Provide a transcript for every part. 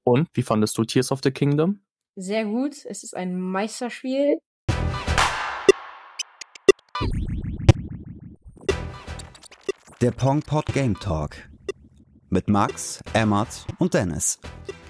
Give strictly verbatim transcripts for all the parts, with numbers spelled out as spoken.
Und wie fandest du Tears of the Kingdom? Sehr gut. Es ist ein Meisterspiel. Der Pongpod Game Talk mit Max, Emmert und Dennis.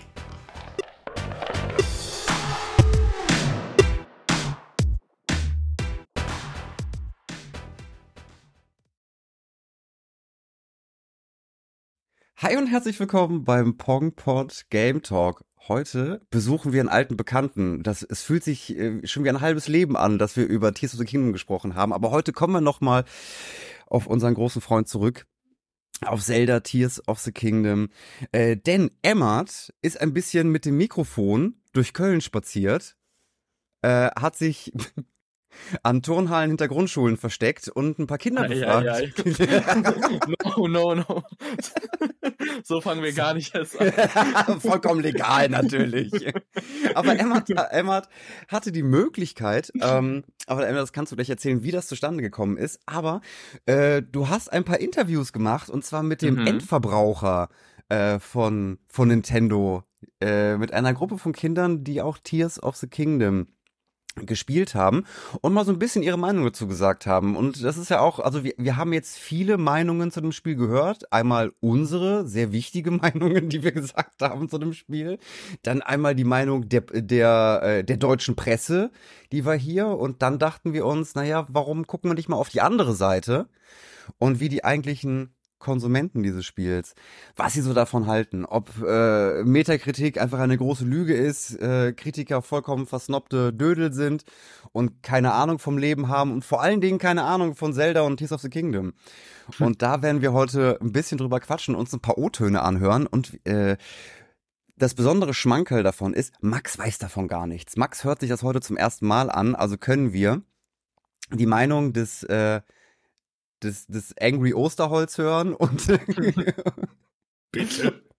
Hi und herzlich willkommen beim Pongpod Game Talk. Heute besuchen wir einen alten Bekannten. Das, es fühlt sich äh, schon wie ein halbes Leben an, dass wir über Tears of the Kingdom gesprochen haben. Aber heute kommen wir nochmal auf unseren großen Freund zurück. Auf Zelda Tears of the Kingdom. Äh, denn Emmert ist ein bisschen mit dem Mikrofon durch Köln spaziert. Äh, hat sich an Turnhallen hinter Grundschulen versteckt und ein paar Kinder Ei, befragt. ei, ei. No, no, no. So fangen wir gar nicht erst an. Vollkommen legal natürlich. Aber Emmert, Emmert hatte die Möglichkeit, ähm, aber Emmert, das kannst du gleich erzählen, wie das zustande gekommen ist, aber äh, du hast ein paar Interviews gemacht und zwar mit dem Mhm. Endverbraucher äh, von, von Nintendo, äh, mit einer Gruppe von Kindern, die auch Tears of the Kingdom gespielt haben und mal so ein bisschen ihre Meinung dazu gesagt haben. Und das ist ja auch, also wir, wir haben jetzt viele Meinungen zu dem Spiel gehört. Einmal unsere, sehr wichtige Meinungen, die wir gesagt haben zu dem Spiel. Dann einmal die Meinung der, der, äh, der deutschen Presse, die war hier. Und dann dachten wir uns, naja, warum gucken wir nicht mal auf die andere Seite und wie die eigentlichen Konsumenten dieses Spiels, was sie so davon halten, ob äh, Metakritik einfach eine große Lüge ist, äh, Kritiker vollkommen versnobte Dödel sind und keine Ahnung vom Leben haben und vor allen Dingen keine Ahnung von Zelda und Tears of the Kingdom. Und da werden wir heute ein bisschen drüber quatschen, uns ein paar O-Töne anhören und äh, das besondere Schmankerl davon ist, Max weiß davon gar nichts. Max hört sich das heute zum ersten Mal an, also können wir die Meinung des äh, des, des Angry Osterholz hören und Bitte?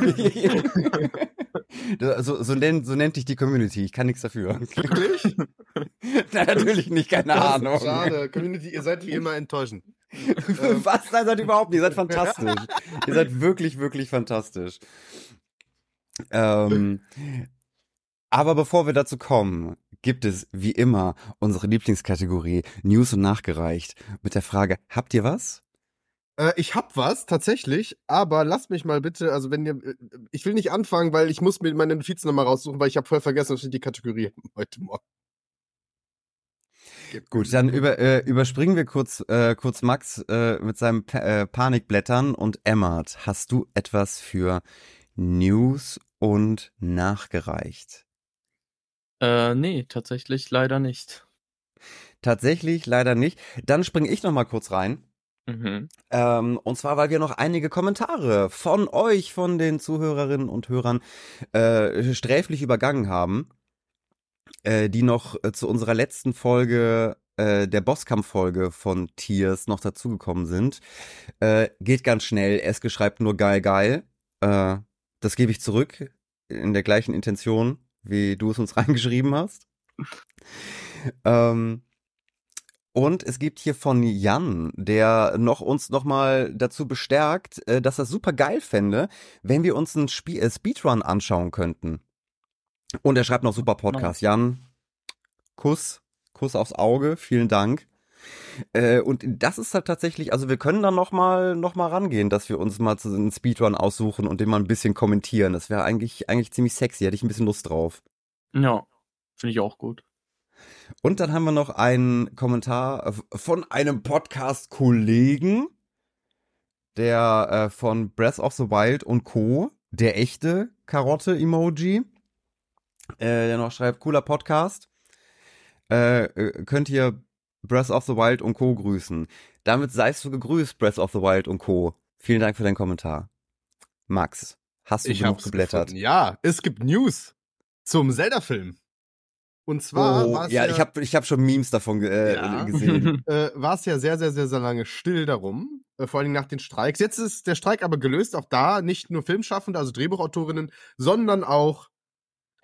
so, so, nennt, so nennt dich die Community, ich kann nichts dafür. Wirklich? Nein, natürlich nicht, keine Das ist Ahnung. Schade, Community, ihr seid wie immer enttäuschend. Was? Nein, seid ihr überhaupt nicht, ihr seid fantastisch. Ihr seid wirklich, wirklich fantastisch. Ähm, aber bevor wir dazu kommen, gibt es wie immer unsere Lieblingskategorie News und Nachgereicht mit der Frage, habt ihr was? Äh, ich hab was, tatsächlich, aber lasst mich mal bitte, also wenn ihr, äh, ich will nicht anfangen, weil ich muss mir meine Notizen nochmal raussuchen, weil ich habe voll vergessen, dass ich die Kategorie heute Morgen. Gut, dann über, äh, überspringen wir kurz, äh, kurz Max äh, mit seinem pa äh, Panikblättern und Emmert, hast du etwas für News und Nachgereicht? Äh, nee, tatsächlich leider nicht. Tatsächlich leider nicht. Dann springe ich noch mal kurz rein. Mhm. Ähm, und zwar, weil wir noch einige Kommentare von euch, von den Zuhörerinnen und Hörern, äh, sträflich übergangen haben, äh, die noch äh, zu unserer letzten Folge, äh, der Bosskampf-Folge von Tears noch dazugekommen sind. Äh, geht ganz schnell. Eske schreibt nur geil, geil. Äh, das gebe ich zurück in der gleichen Intention, wie du es uns reingeschrieben hast. ähm, und es gibt hier von Jan, der noch uns noch mal dazu bestärkt, äh, dass er super geil fände, wenn wir uns einen Spie äh, Speedrun anschauen könnten. Und er schreibt noch super Podcast. Jan, Kuss, Kuss aufs Auge, vielen Dank. Äh, und das ist halt tatsächlich, also wir können dann noch mal, noch mal rangehen, dass wir uns mal zu einem Speedrun aussuchen und den mal ein bisschen kommentieren. Das wäre eigentlich, eigentlich ziemlich sexy, hätte ich ein bisschen Lust drauf. Ja, finde ich auch gut. Und dann haben wir noch einen Kommentar von einem Podcast-Kollegen, der äh, von Breath of the Wild und Co., der echte Karotte-Emoji, äh, der noch schreibt, cooler Podcast, äh, äh, könnt ihr Breath of the Wild und Co. grüßen. Damit seist du gegrüßt, Breath of the Wild und Co. Vielen Dank für deinen Kommentar. Max, hast du Ich genug hab's geblättert? gefunden. Ja, es gibt News zum Zelda-Film. Und zwar Oh, war es ja, ja, ich habe ich hab schon Memes davon äh, Ja. gesehen. äh, war es ja sehr, sehr, sehr, sehr lange still darum. Äh, vor allem nach den Streiks. Jetzt ist der Streik aber gelöst. Auch da nicht nur Filmschaffende, also Drehbuchautorinnen, sondern auch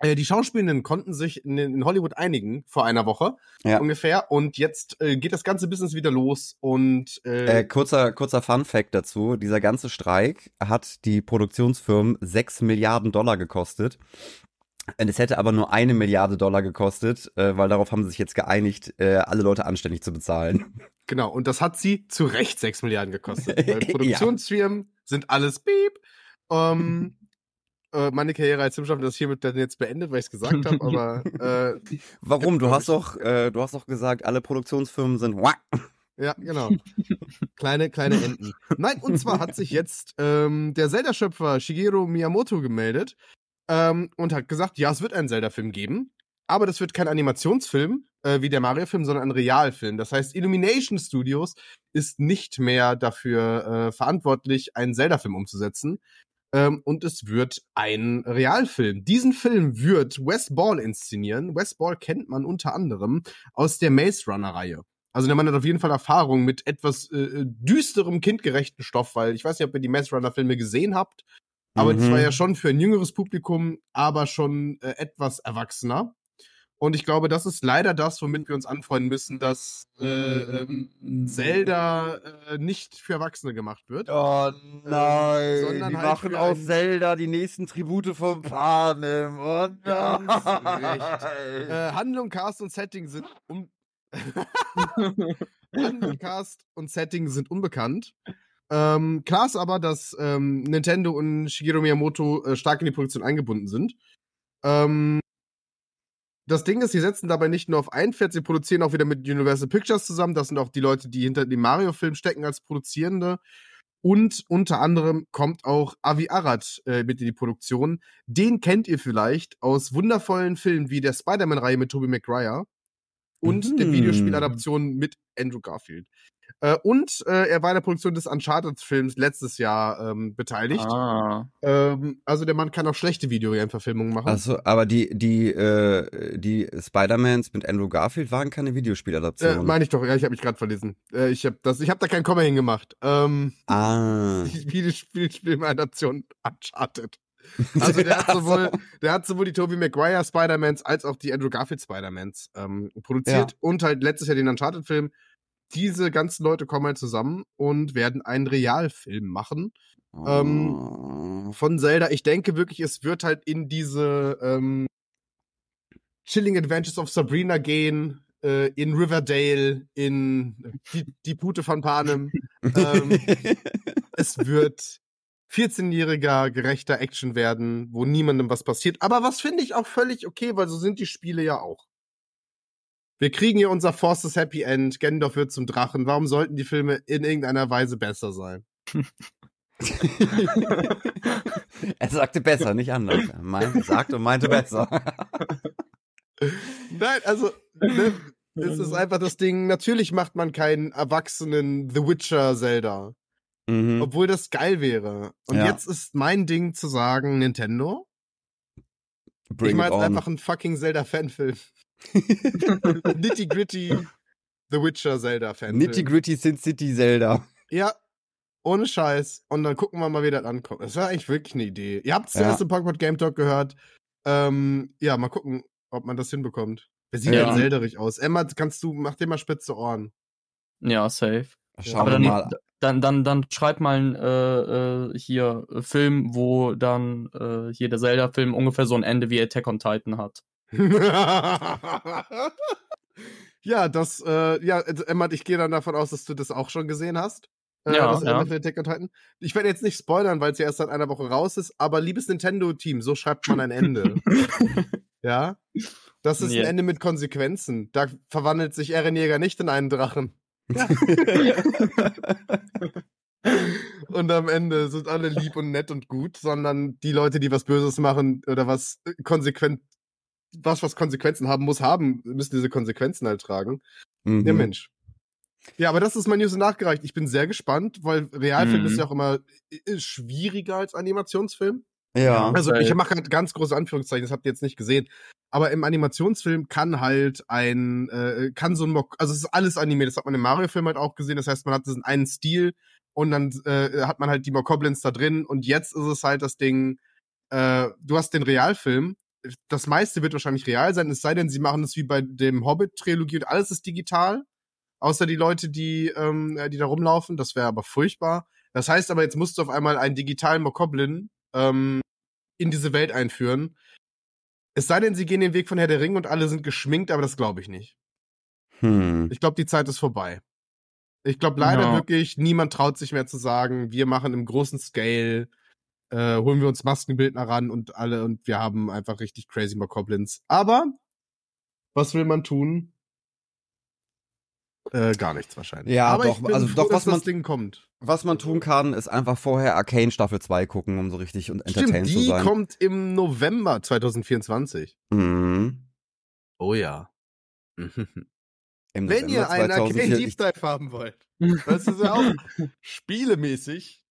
Äh, die Schauspielenden konnten sich in, in Hollywood einigen vor einer Woche Ja. ungefähr. Und jetzt äh, geht das ganze Business wieder los. Und äh, Äh, kurzer, kurzer Fun-Fact dazu. Dieser ganze Streik hat die Produktionsfirmen sechs Milliarden Dollar gekostet. Und es hätte aber nur eine Milliarde Dollar gekostet, äh, weil darauf haben sie sich jetzt geeinigt, äh, alle Leute anständig zu bezahlen. genau, und das hat sie zu Recht sechs Milliarden gekostet. Weil Produktionsfirmen sind alles piep. Ähm, äh, meine Karriere als Filmschaffender ist hiermit dann jetzt beendet, weil ich es gesagt habe, aber äh, Warum? Du glaub hast ich- doch, äh, du hast doch gesagt, alle Produktionsfirmen sind wah. ja, genau. Kleine, kleine Enten. Nein, und zwar hat sich jetzt ähm, der Zelda-Schöpfer Shigeru Miyamoto gemeldet ähm, und hat gesagt, ja, es wird einen Zelda-Film geben, aber das wird kein Animationsfilm äh, wie der Mario-Film, sondern ein Realfilm. Das heißt, Illumination Studios ist nicht mehr dafür äh, verantwortlich, einen Zelda-Film umzusetzen. Ähm, und es wird ein Realfilm. Diesen Film wird Wes Ball inszenieren. Wes Ball kennt man unter anderem aus der Maze Runner-Reihe. Also der Mann hat auf jeden Fall Erfahrung mit etwas äh, düsterem, kindgerechten Stoff, weil ich weiß nicht, ob ihr die Maze Runner-Filme gesehen habt, aber Mhm. das war ja schon für ein jüngeres Publikum, aber schon äh, etwas erwachsener. Und ich glaube, das ist leider das, womit wir uns anfreunden müssen, dass äh, ähm, Zelda äh, nicht für Erwachsene gemacht wird. Oh nein, sondern die halt machen für aus ein- Zelda die nächsten Tribute vom Panem. Oh Ganz nein. Äh, Handlung, Cast und Setting sind un Handlung, Cast und Setting sind unbekannt. Ähm, klar ist aber, dass ähm, Nintendo und Shigeru Miyamoto äh, stark in die Produktion eingebunden sind. Ähm, das Ding ist, sie setzen dabei nicht nur auf ein Pferd, sie produzieren auch wieder mit Universal Pictures zusammen. Das sind auch die Leute, die hinter dem Mario-Film stecken als Produzierende. Und unter anderem kommt auch Avi Arad äh, mit in die Produktion. Den kennt ihr vielleicht aus wundervollen Filmen wie der Spider-Man-Reihe mit Tobey Maguire und Mhm. der Videospieladaption mit Andrew Garfield. Äh, und äh, er war in der Produktion des Uncharted-Films letztes Jahr ähm, beteiligt. Ah. Ähm, also der Mann kann auch schlechte Videogame-Verfilmungen machen. Achso, aber die, die, äh, die Spider-Mans mit Andrew Garfield waren keine Äh, Videospieladaptionen. meine ich doch, ja, ich habe mich gerade verlesen. Äh, ich habe das, ich habe da kein Komma hingemacht. Ähm, ah. die Videospiel-Adaption Uncharted. Also der hat sowohl, der hat sowohl die Tobey Maguire Spider-Mans als auch die Andrew Garfield Spider-Mans ähm, produziert Ja. und halt letztes Jahr den Uncharted-Film. Diese ganzen Leute kommen halt zusammen und werden einen Realfilm machen ähm, von Zelda. Ich denke wirklich, es wird halt in diese ähm, Chilling Adventures of Sabrina gehen, äh, in Riverdale, in die, die Pute von Panem. ähm, es wird vierzehnjähriger, gerechter Action werden, wo niemandem was passiert. Aber was finde ich auch völlig okay, weil so sind die Spiele ja auch. Wir kriegen hier unser Forces Happy End, Gandalf wird zum Drachen. Warum sollten die Filme in irgendeiner Weise besser sein? Er sagte besser, nicht anders. Er meinte, sagte und meinte besser. Nein, also, ne, es ist einfach das Ding, natürlich macht man keinen erwachsenen The Witcher Zelda. Mhm. Obwohl das geil wäre. Und Ja. jetzt ist mein Ding zu sagen, Nintendo, Bring ich mache it jetzt on. einfach einen fucking Zelda-Fanfilm. Nitty-gritty The Witcher Zelda-Fanfilm. Nitty-gritty Sin City Zelda. Ja, ohne Scheiß. Und dann gucken wir mal, wie das ankommt. Das wäre eigentlich wirklich eine Idee. Ihr habt es Ja. zuerst im Pokémon Game Talk gehört. Ähm, ja, mal gucken, ob man das hinbekommt. Wer sieht Ja. denn Zelderig aus? Emma, kannst du, mach dir mal spitze Ohren. Ja, safe. Schauen Aber wir dann, mal. dann, dann, dann schreib mal einen äh, äh, hier äh, Film, wo dann äh, hier der Zelda-Film ungefähr so ein Ende wie Attack on Titan hat. Ja, das, äh, ja, Emma, ich gehe dann davon aus, dass du das auch schon gesehen hast. Äh, Ja, das ja. Ende von Attack on Titan. Ich werde jetzt nicht spoilern, weil es ja erst seit einer Woche raus ist, aber liebes Nintendo-Team, so schreibt man ein Ende. Ja? Das ist Ja. ein Ende mit Konsequenzen. Da verwandelt sich Ehrenjäger nicht in einen Drachen. Ja. Und am Ende sind alle lieb und nett und gut, sondern die Leute, die was Böses machen oder was äh, konsequent, was was Konsequenzen haben muss, haben, müssen diese Konsequenzen halt tragen. Mhm. Ja, Mensch. Ja, aber das ist mein News nachgereicht. Ich bin sehr gespannt, weil Realfilm Mhm. ist ja auch immer äh, schwieriger als Animationsfilm. Ja. Also Weil- ich mache halt ganz große Anführungszeichen, das habt ihr jetzt nicht gesehen. Aber im Animationsfilm kann halt ein, äh, kann so ein Mock, also es ist alles animiert, das hat man im Mario-Film halt auch gesehen. Das heißt, man hat diesen einen Stil und dann äh, hat man halt die Mokoblins da drin. Und jetzt ist es halt das Ding, äh, du hast den Realfilm das meiste wird wahrscheinlich real sein, es sei denn, sie machen es wie bei dem Hobbit-Trilogie und alles ist digital. Außer die Leute, die, ähm, die da rumlaufen. Das wäre aber furchtbar. Das heißt aber, jetzt musst du auf einmal einen digitalen Mokoblin ähm, in diese Welt einführen. Es sei denn, sie gehen den Weg von Herr der Ringe und alle sind geschminkt, aber das glaube ich nicht. Hm. Ich glaube, die Zeit ist vorbei. Ich glaube leider Ja. wirklich, niemand traut sich mehr zu sagen, wir machen im großen Scale, äh, holen wir uns Maskenbildner ran und alle und wir haben einfach richtig crazy Mokoblins. Aber was will man tun? Äh, gar nichts wahrscheinlich. Ja, aber doch, ich bin also froh, doch, was dass das man- Ding kommt. Was man tun kann, ist einfach vorher Arcane Staffel zwei gucken, um so richtig und Stimmt, entertained zu die sein. kommt im November zwanzig vierundzwanzig. Mhm. Oh ja. Mhm. Im Wenn ihr November einen Arcane zweitausendvier Deep Dive haben wollt, das ist ja auch spielemäßig.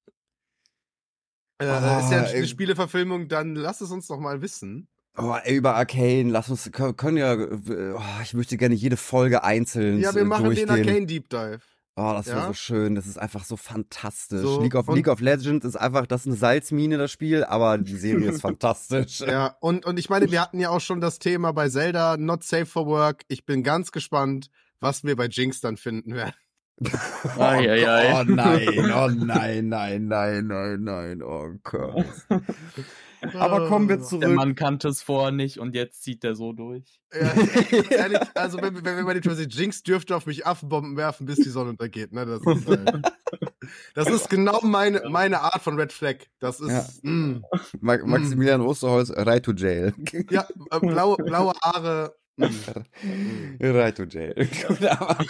Äh, Ah, ist ja ey. eine Spieleverfilmung, dann lasst es uns doch mal wissen. Oh, ey, über Arcane, lass uns, können, können ja, äh, oh, ich möchte gerne jede Folge einzeln Ja, wir äh, machen den durchgehen. Arcane Deep Dive. Oh, das wäre Ja? so schön, das ist einfach so fantastisch. So, League, of, und- League of Legends ist einfach, das ist eine Salzmine, das Spiel, aber die Serie ist fantastisch. Ja, und, und ich meine, wir hatten ja auch schon das Thema bei Zelda, Not Safe for Work. Ich bin ganz gespannt, was wir bei Jinx dann finden werden. Oh, Ai, ai, ai. oh nein, oh nein, nein, nein, nein, nein, oh Gott. Aber kommen wir Der zurück. Mann kannte es vorher nicht und jetzt zieht er so durch. Ja, ehrlich, also wenn, wenn wir bei den Twitter Jinx dürfte auf mich Affenbomben werfen, bis die Sonne untergeht, ne? Das ist, äh, das ist genau meine, meine Art von Red Flag. Das ist, Ja. mm, Ma- Maximilian Osterholz, right to jail. ja, äh, blaue, blaue Haare. Mm. Right to jail. Gut, aber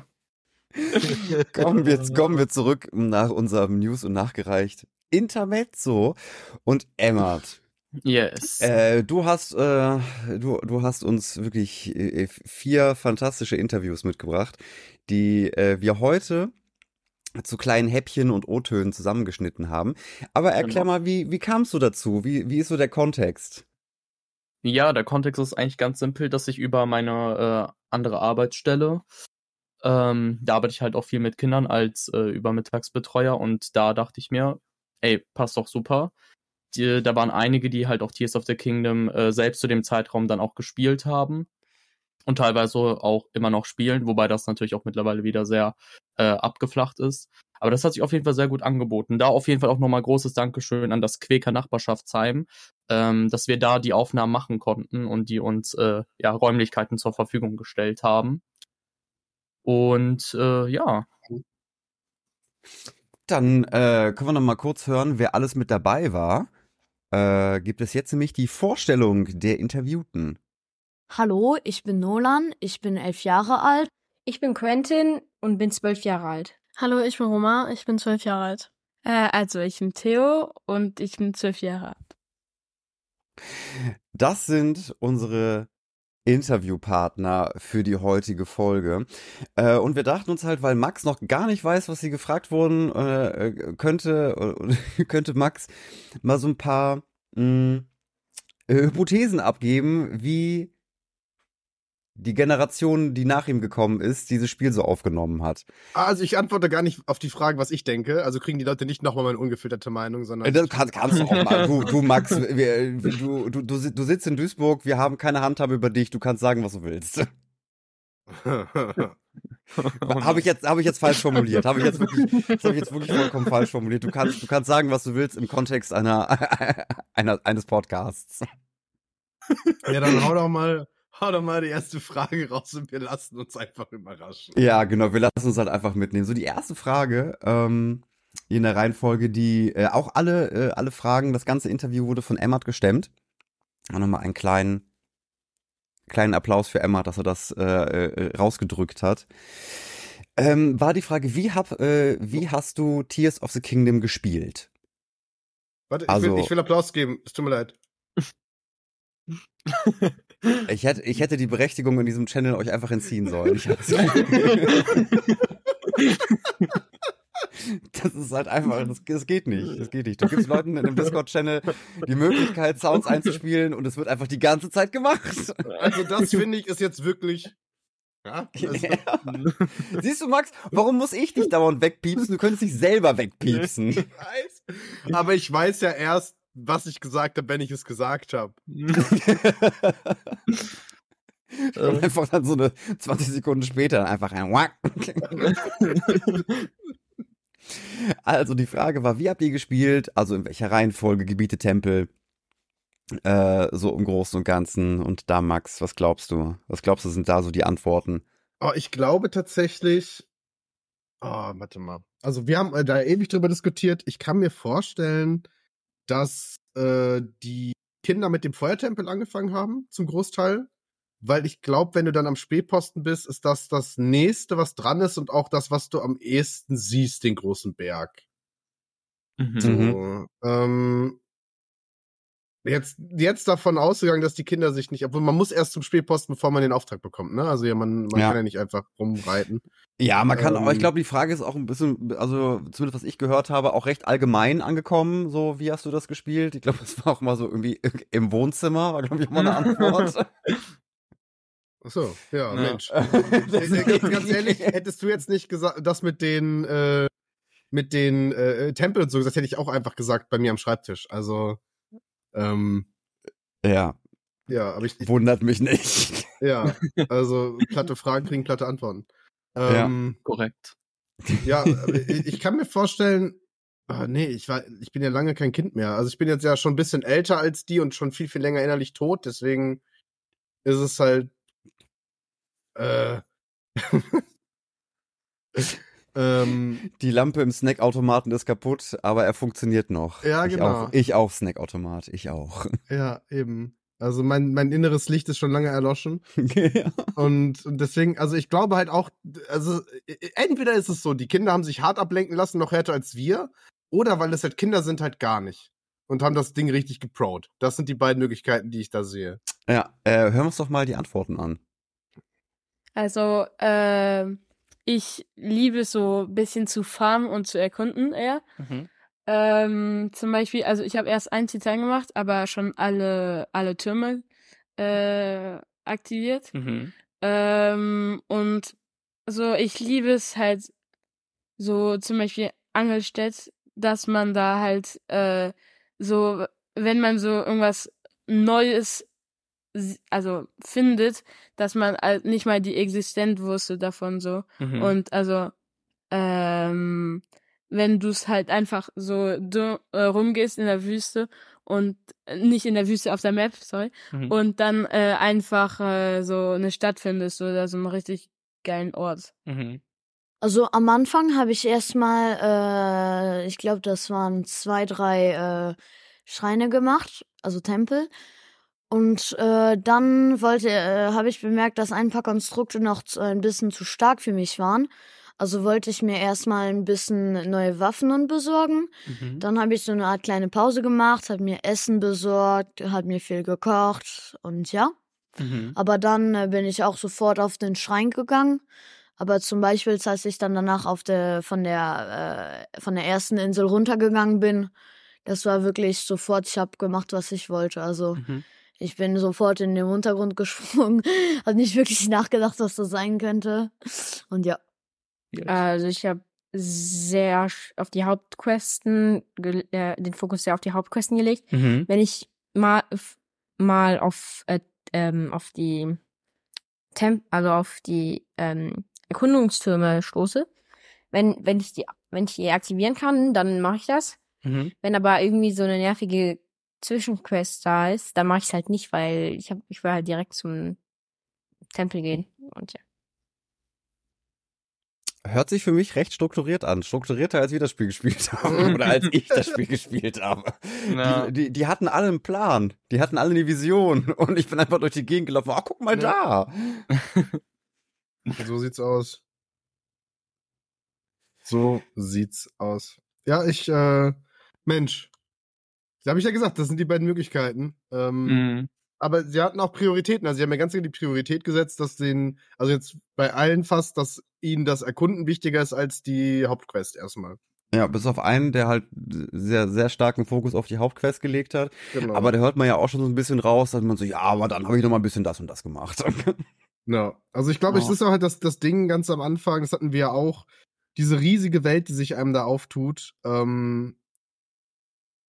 kommen, wir, kommen wir zurück nach unserem News und nachgereicht Intermezzo und Emmert. Yes. Äh, du hast, äh, du, du hast uns wirklich äh, vier fantastische Interviews mitgebracht, die äh, wir heute zu kleinen Häppchen und O-Tönen zusammengeschnitten haben. Aber erklär Genau. mal, wie, wie kamst du dazu? Wie, wie ist so der Kontext? Ja, der Kontext ist eigentlich ganz simpel, dass ich über meine äh, andere Arbeitsstelle, ähm, da arbeite ich halt auch viel mit Kindern als äh, Übermittagsbetreuer und da dachte ich mir, ey, passt doch super. Die, da waren einige, die halt auch Tears of the Kingdom äh, selbst zu dem Zeitraum dann auch gespielt haben und teilweise auch immer noch spielen, wobei das natürlich auch mittlerweile wieder sehr äh, abgeflacht ist. Aber das hat sich auf jeden Fall sehr gut angeboten. Da auf jeden Fall auch nochmal großes Dankeschön an das Quäker Nachbarschaftsheim, ähm, dass wir da die Aufnahmen machen konnten und die uns äh, ja, Räumlichkeiten zur Verfügung gestellt haben. Und äh, ja, Dann äh, können wir noch mal kurz hören, wer alles mit dabei war. Äh, gibt es jetzt nämlich die Vorstellung der Interviewten. Hallo, ich bin Nolan, ich bin elf Jahre alt. Ich bin Quentin und bin zwölf Jahre alt. Hallo, ich bin Roma, ich bin zwölf Jahre alt. Äh, also, ich bin Theo und ich bin zwölf Jahre alt. Das sind unsere Interviewpartner für die heutige Folge. Äh, und wir dachten uns halt, weil Max noch gar nicht weiß, was sie gefragt wurden, äh, könnte, äh, könnte Max mal so ein paar mh, Hypothesen abgeben, wie die Generation, die nach ihm gekommen ist, dieses Spiel so aufgenommen hat. Also ich antworte gar nicht auf die Frage, was ich denke. Also kriegen die Leute nicht nochmal meine ungefilterte Meinung, sondern... Äh, Das kann, kannst du auch mal. Du, du Max, wir, du, du, du, si- du sitzt in Duisburg, wir haben keine Handhabe über dich, du kannst sagen, was du willst. Habe ich jetzt, habe ich jetzt falsch formuliert? Habe ich jetzt wirklich, das habe ich jetzt wirklich vollkommen falsch formuliert? Du kannst, du kannst sagen, was du willst im Kontext einer, einer, eines Podcasts. Ja, dann hau doch mal, hau doch mal die erste Frage raus und wir lassen uns einfach überraschen. Ja, genau, wir lassen uns halt einfach mitnehmen. So, die erste Frage, ähm, in der Reihenfolge, die, äh, auch alle, äh, alle Fragen, das ganze Interview wurde von Emmert gestemmt. Und nochmal einen kleinen, kleinen Applaus für Emmert, dass er das äh, äh, rausgedrückt hat. Ähm, war die Frage, wie, hab, äh, wie hast du Tears of the Kingdom gespielt? Warte, ich, Also- will, ich will Applaus geben. Es tut mir leid. Ich hätte, ich hätte die Berechtigung in diesem Channel euch einfach entziehen sollen. Ich hab's- Das ist halt einfach, das, das geht nicht, das geht nicht. Du gibst Leuten in einem Discord-Channel die Möglichkeit, Sounds einzuspielen und es wird einfach die ganze Zeit gemacht. Also das finde ich ist jetzt wirklich... Ja, also, Siehst du, Max, warum muss ich dich dauernd wegpiepsen? Du könntest dich selber wegpiepsen. ich weiß. Aber ich weiß ja erst was ich gesagt habe, wenn ich es gesagt habe. Und einfach dann so eine zwanzig Sekunden später einfach ein Wack. Also die Frage war, wie habt ihr gespielt? Also in welcher Reihenfolge, Gebiete, Tempel, äh, so im Großen und Ganzen. Und da, Max, was glaubst du? Was glaubst du, sind da so die Antworten? Oh, ich glaube tatsächlich. Oh, warte mal. Also wir haben äh, da ewig drüber diskutiert. Ich kann mir vorstellen, dass äh, die Kinder mit dem Feuertempel angefangen haben, zum Großteil. Weil ich glaube, wenn du dann am Spätposten bist, ist das das Nächste, was dran ist und auch das, was du am ehesten siehst, den großen Berg. Mhm. So, mhm. ähm, jetzt, jetzt davon ausgegangen, dass die Kinder sich nicht, obwohl man muss erst zum Spätposten, bevor man den Auftrag bekommt, ne? Also ja, man, man Ja. kann ja nicht einfach rumreiten. Ja, man kann, Ähm, aber ich glaube, die Frage ist auch ein bisschen, also zumindest was ich gehört habe, auch recht allgemein angekommen. So, wie hast du das gespielt? Ich glaube, das war auch mal so irgendwie im Wohnzimmer, war glaube ich mal eine Antwort. Ach so, ja, Ja. Mensch. Äh, Ganz ehrlich, hättest du jetzt nicht gesagt, das mit den, äh, mit den äh, Tempeln und so gesagt, hätte ich auch einfach gesagt bei mir am Schreibtisch. Also, ähm, Ja, ja, aber ich, ich wundert mich nicht. ja, also platte Fragen kriegen platte Antworten. Ähm, Korrekt. ja, aber ich, ich kann mir vorstellen, ah, nee, ich war, ich bin ja lange kein Kind mehr. Also ich bin jetzt ja schon ein bisschen älter als die und schon viel, viel länger innerlich tot, deswegen ist es halt äh, ähm, Die Lampe im Snackautomaten ist kaputt, aber er funktioniert noch. Ja, ich genau. Auch, ich auch, Snackautomat, ich auch. ja, eben. Also mein, mein inneres Licht ist schon lange erloschen. Ja. Und, und deswegen, also ich glaube halt auch, also äh, entweder ist es so, die Kinder haben sich hart ablenken lassen, noch härter als wir, oder weil es halt Kinder sind, halt gar nicht. Und haben das Ding richtig geprot. Das sind die beiden Möglichkeiten, die ich da sehe. Ja, äh, hören wir uns doch mal die Antworten an. Also, ähm, ich liebe es so ein bisschen zu farmen und zu erkunden eher. Mhm. Ähm, zum Beispiel, also ich habe erst ein Titan gemacht, aber schon alle, alle Türme äh, aktiviert. Mhm. Ähm, und so, ich liebe es halt so zum Beispiel Angelstedt, dass man da halt äh, so, wenn man so irgendwas Neues s- also findet, dass man halt nicht mal die Existenz wusste davon so. Mhm. Und also, ähm, wenn du es halt einfach so du, äh, rumgehst in der Wüste und äh, nicht in der Wüste auf der Map, sorry, Mhm. und dann äh, einfach äh, so eine Stadt findest oder so einen richtig geilen Ort. Mhm. Also am Anfang habe ich erstmal, äh, ich glaube, das waren zwei, drei äh, Schreine gemacht, also Tempel. Und äh, dann wollte, äh, habe ich bemerkt, dass ein paar Konstrukte noch zu, ein bisschen zu stark für mich waren. Also wollte ich mir erstmal ein bisschen neue Waffen und besorgen. Mhm. Dann habe ich so eine Art kleine Pause gemacht, habe mir Essen besorgt, habe mir viel gekocht und ja. Mhm. Aber dann äh, bin ich auch sofort auf den Schrein gegangen. Aber zum Beispiel, als ich dann danach auf der, von der, äh, von der ersten Insel runtergegangen bin, das war wirklich sofort, ich habe gemacht, was ich wollte. Also Mhm. ich bin sofort in den Untergrund gesprungen, habe nicht wirklich nachgedacht, was das sein könnte. Und ja. Also ich habe sehr sch- auf die Hauptquesten, gel- äh, den Fokus sehr auf die Hauptquesten gelegt. Mhm. Wenn ich mal, f- mal auf, äh, ähm, auf die Temp, also auf die ähm, Erkundungstürme stoße, wenn, wenn ich die, wenn ich die aktivieren kann, dann mache ich das. Mhm. Wenn aber irgendwie so eine nervige Zwischenquest da ist, dann mache ich es halt nicht, weil ich hab, ich will halt direkt zum Tempel gehen. Und ja. Hört sich für mich recht strukturiert an. Strukturierter, als wir das Spiel gespielt haben. Oder als ich das Spiel gespielt habe. Ja. Die, die, die hatten alle einen Plan. Die hatten alle eine Vision. Und ich bin einfach durch die Gegend gelaufen. Oh, guck mal da. So sieht's aus. So sieht's aus. Ja, ich, äh, Mensch. Da habe ich ja gesagt, das sind die beiden Möglichkeiten. Ähm, Mhm. Aber sie hatten auch Prioritäten. Also sie haben ja ganz klar die Priorität gesetzt, dass den, also jetzt bei allen fast, dass ihnen das Erkunden wichtiger ist als die Hauptquest erstmal. Ja, bis auf einen, der halt sehr, sehr starken Fokus auf die Hauptquest gelegt hat. Genau. Aber da hört man ja auch schon so ein bisschen raus, dass man so, ja, aber dann habe ich noch mal ein bisschen das und das gemacht. Ja, also ich glaube, Oh. es ist auch halt das, das Ding ganz am Anfang, das hatten wir ja auch, diese riesige Welt, die sich einem da auftut, ähm,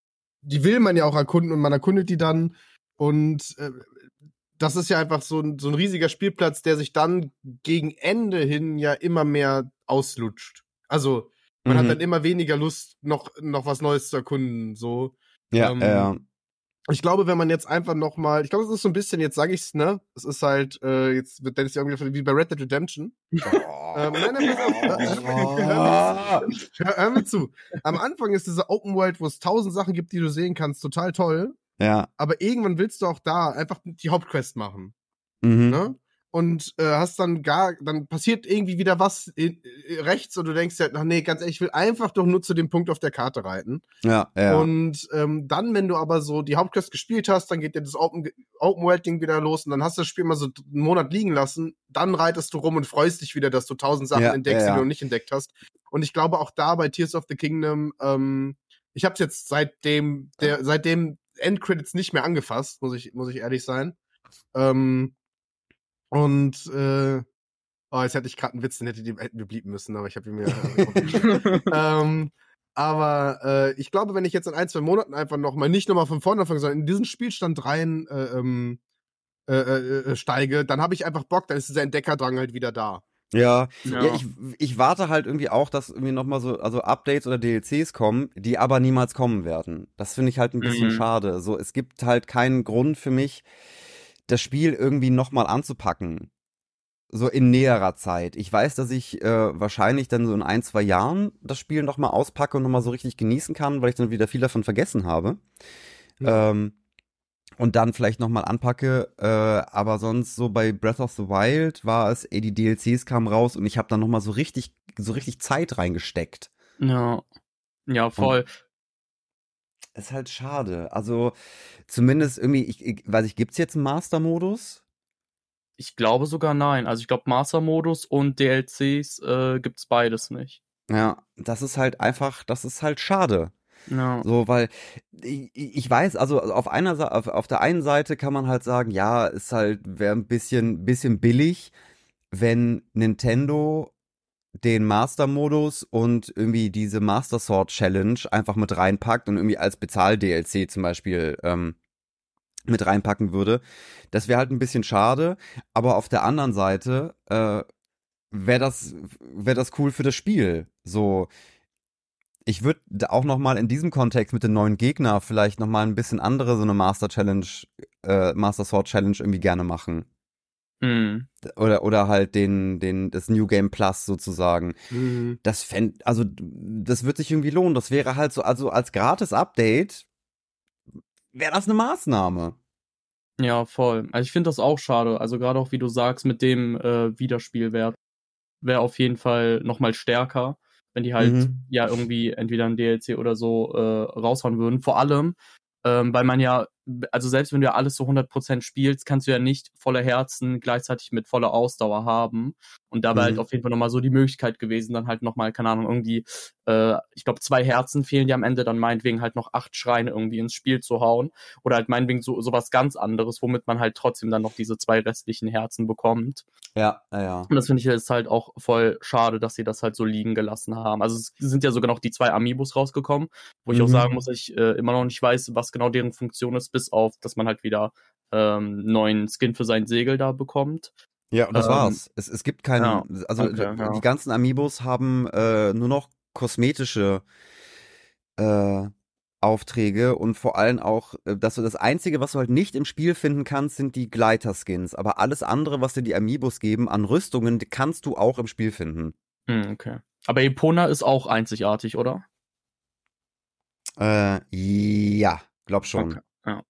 die will man ja auch erkunden und man erkundet die dann. Und äh, das ist ja einfach so ein, so ein riesiger Spielplatz, der sich dann gegen Ende hin ja immer mehr auslutscht. Also man Mhm. hat dann immer weniger Lust, noch, noch was Neues zu erkunden. So. Ja, ähm, ja. Ich glaube, wenn man jetzt einfach noch mal, ich glaube, es ist so ein bisschen, jetzt sage ich's, ne? Es ist halt, äh, jetzt wird Dennis ja irgendwie wie bei Red Dead Redemption. ähm, nein, nein, pass auf. Hör, hör, hör mir zu. Am Anfang ist diese Open World, wo es tausend Sachen gibt, die du sehen kannst, total toll. Ja. Aber irgendwann willst du auch da einfach die Hauptquest machen. Mhm. Ne? Und äh, hast dann gar, dann passiert irgendwie wieder was in, äh, rechts und du denkst ja, ach nee, ganz ehrlich, ich will einfach doch nur zu dem Punkt auf der Karte reiten. Ja, ja. Und ähm, dann, wenn du aber so die Hauptquest gespielt hast, dann geht dir das Open, Open World Ding wieder los und dann hast du das Spiel mal so einen Monat liegen lassen, dann reitest du rum und freust dich wieder, dass du tausend Sachen Ja, entdeckst, ja, ja. die du noch nicht entdeckt hast. Und ich glaube auch da bei Tears of the Kingdom, ähm, ich hab's jetzt seitdem der seitdem Endcredits nicht mehr angefasst, muss ich muss ich ehrlich sein. Ähm, und äh, oh, jetzt hätte ich gerade einen Witz, den hätte die, hätten wir blieben müssen, aber ich habe ihn mir äh, ähm, aber äh, ich glaube, wenn ich jetzt in ein, zwei Monaten einfach noch mal nicht nochmal von vorne anfange, sondern in diesen Spielstand rein äh, ähm, äh, äh, steige, dann habe ich einfach Bock, dann ist dieser Entdeckerdrang halt wieder da. Ja, Ja. ja, ich, ich warte halt irgendwie auch, dass irgendwie nochmal so, also Updates oder D L Cs kommen, die aber niemals kommen werden. Das finde ich halt ein bisschen Mhm. schade. So, es gibt halt keinen Grund für mich, das Spiel irgendwie nochmal anzupacken. So in näherer Zeit. Ich weiß, dass ich äh, wahrscheinlich dann so in ein, zwei Jahren das Spiel nochmal auspacke und nochmal so richtig genießen kann, weil ich dann wieder viel davon vergessen habe. Ja. Ähm, und dann vielleicht nochmal anpacke, äh, aber sonst so bei Breath of the Wild war es, ey, die D L Cs kamen raus und ich habe dann nochmal so richtig, so richtig Zeit reingesteckt. Ja. Ja, voll. Ist halt schade. Also zumindest irgendwie, ich, ich weiß ich, gibt's jetzt einen Master-Modus? Ich glaube sogar nein. Also ich glaube Master-Modus und D L Cs äh, gibt's beides nicht. Ja, das ist halt einfach, das ist halt schade. Ja. So, weil ich, ich weiß, also auf einer Sa- auf, auf der einen Seite kann man halt sagen, ja, ist halt wäre ein bisschen bisschen billig, wenn Nintendo den Master-Modus und irgendwie diese Master Sword Challenge einfach mit reinpackt und irgendwie als Bezahl-D L C zum Beispiel ähm, mit reinpacken würde. Das wäre halt ein bisschen schade, aber auf der anderen Seite äh, wäre das wäre das cool für das Spiel. So, ich würde auch noch mal in diesem Kontext mit den neuen Gegner vielleicht noch mal ein bisschen andere so eine Master Challenge, äh, Master Sword Challenge irgendwie gerne machen. Mhm. Oder oder halt den den das New Game Plus sozusagen. Mhm. Das fänd, also das wird sich irgendwie lohnen. Das wäre halt so, also als gratis Update wäre das eine Maßnahme. Ja, voll. Also ich finde das auch schade. Also gerade auch, wie du sagst, mit dem äh, Wiederspielwert wäre auf jeden Fall nochmal stärker, wenn die halt Mhm. ja irgendwie entweder ein D L C oder so äh, raushauen würden. Vor allem, ähm, weil man ja, also selbst wenn du ja alles so hundert Prozent spielst, kannst du ja nicht voller Herzen gleichzeitig mit voller Ausdauer haben. Und da wäre Mhm. halt auf jeden Fall nochmal so die Möglichkeit gewesen, dann halt nochmal, keine Ahnung, irgendwie, äh, ich glaube, zwei Herzen fehlen dir am Ende, dann meinetwegen halt noch acht Schreine irgendwie ins Spiel zu hauen. Oder halt meinetwegen so sowas ganz anderes, womit man halt trotzdem dann noch diese zwei restlichen Herzen bekommt. Ja, ja, ja. Und das finde ich jetzt halt auch voll schade, dass sie das halt so liegen gelassen haben. Also es sind ja sogar noch die zwei Amiibos rausgekommen, wo ich Mhm. auch sagen muss, ich äh, immer noch nicht weiß, was genau deren Funktion ist, bis auf, dass man halt wieder ähm, neuen Skin für sein Segel da bekommt. Ja, und das Ähm, war's. Es, es gibt keinen, ja, also okay, die ja. ganzen Amiibos haben äh, nur noch kosmetische äh, Aufträge und vor allem auch, äh, dass du das Einzige, was du halt nicht im Spiel finden kannst, sind die Gleiter-Skins. Aber alles andere, was dir die Amiibos geben an Rüstungen, die kannst du auch im Spiel finden. Hm, okay. Aber Epona ist auch einzigartig, oder? Äh, ja, glaub schon. Okay, ja.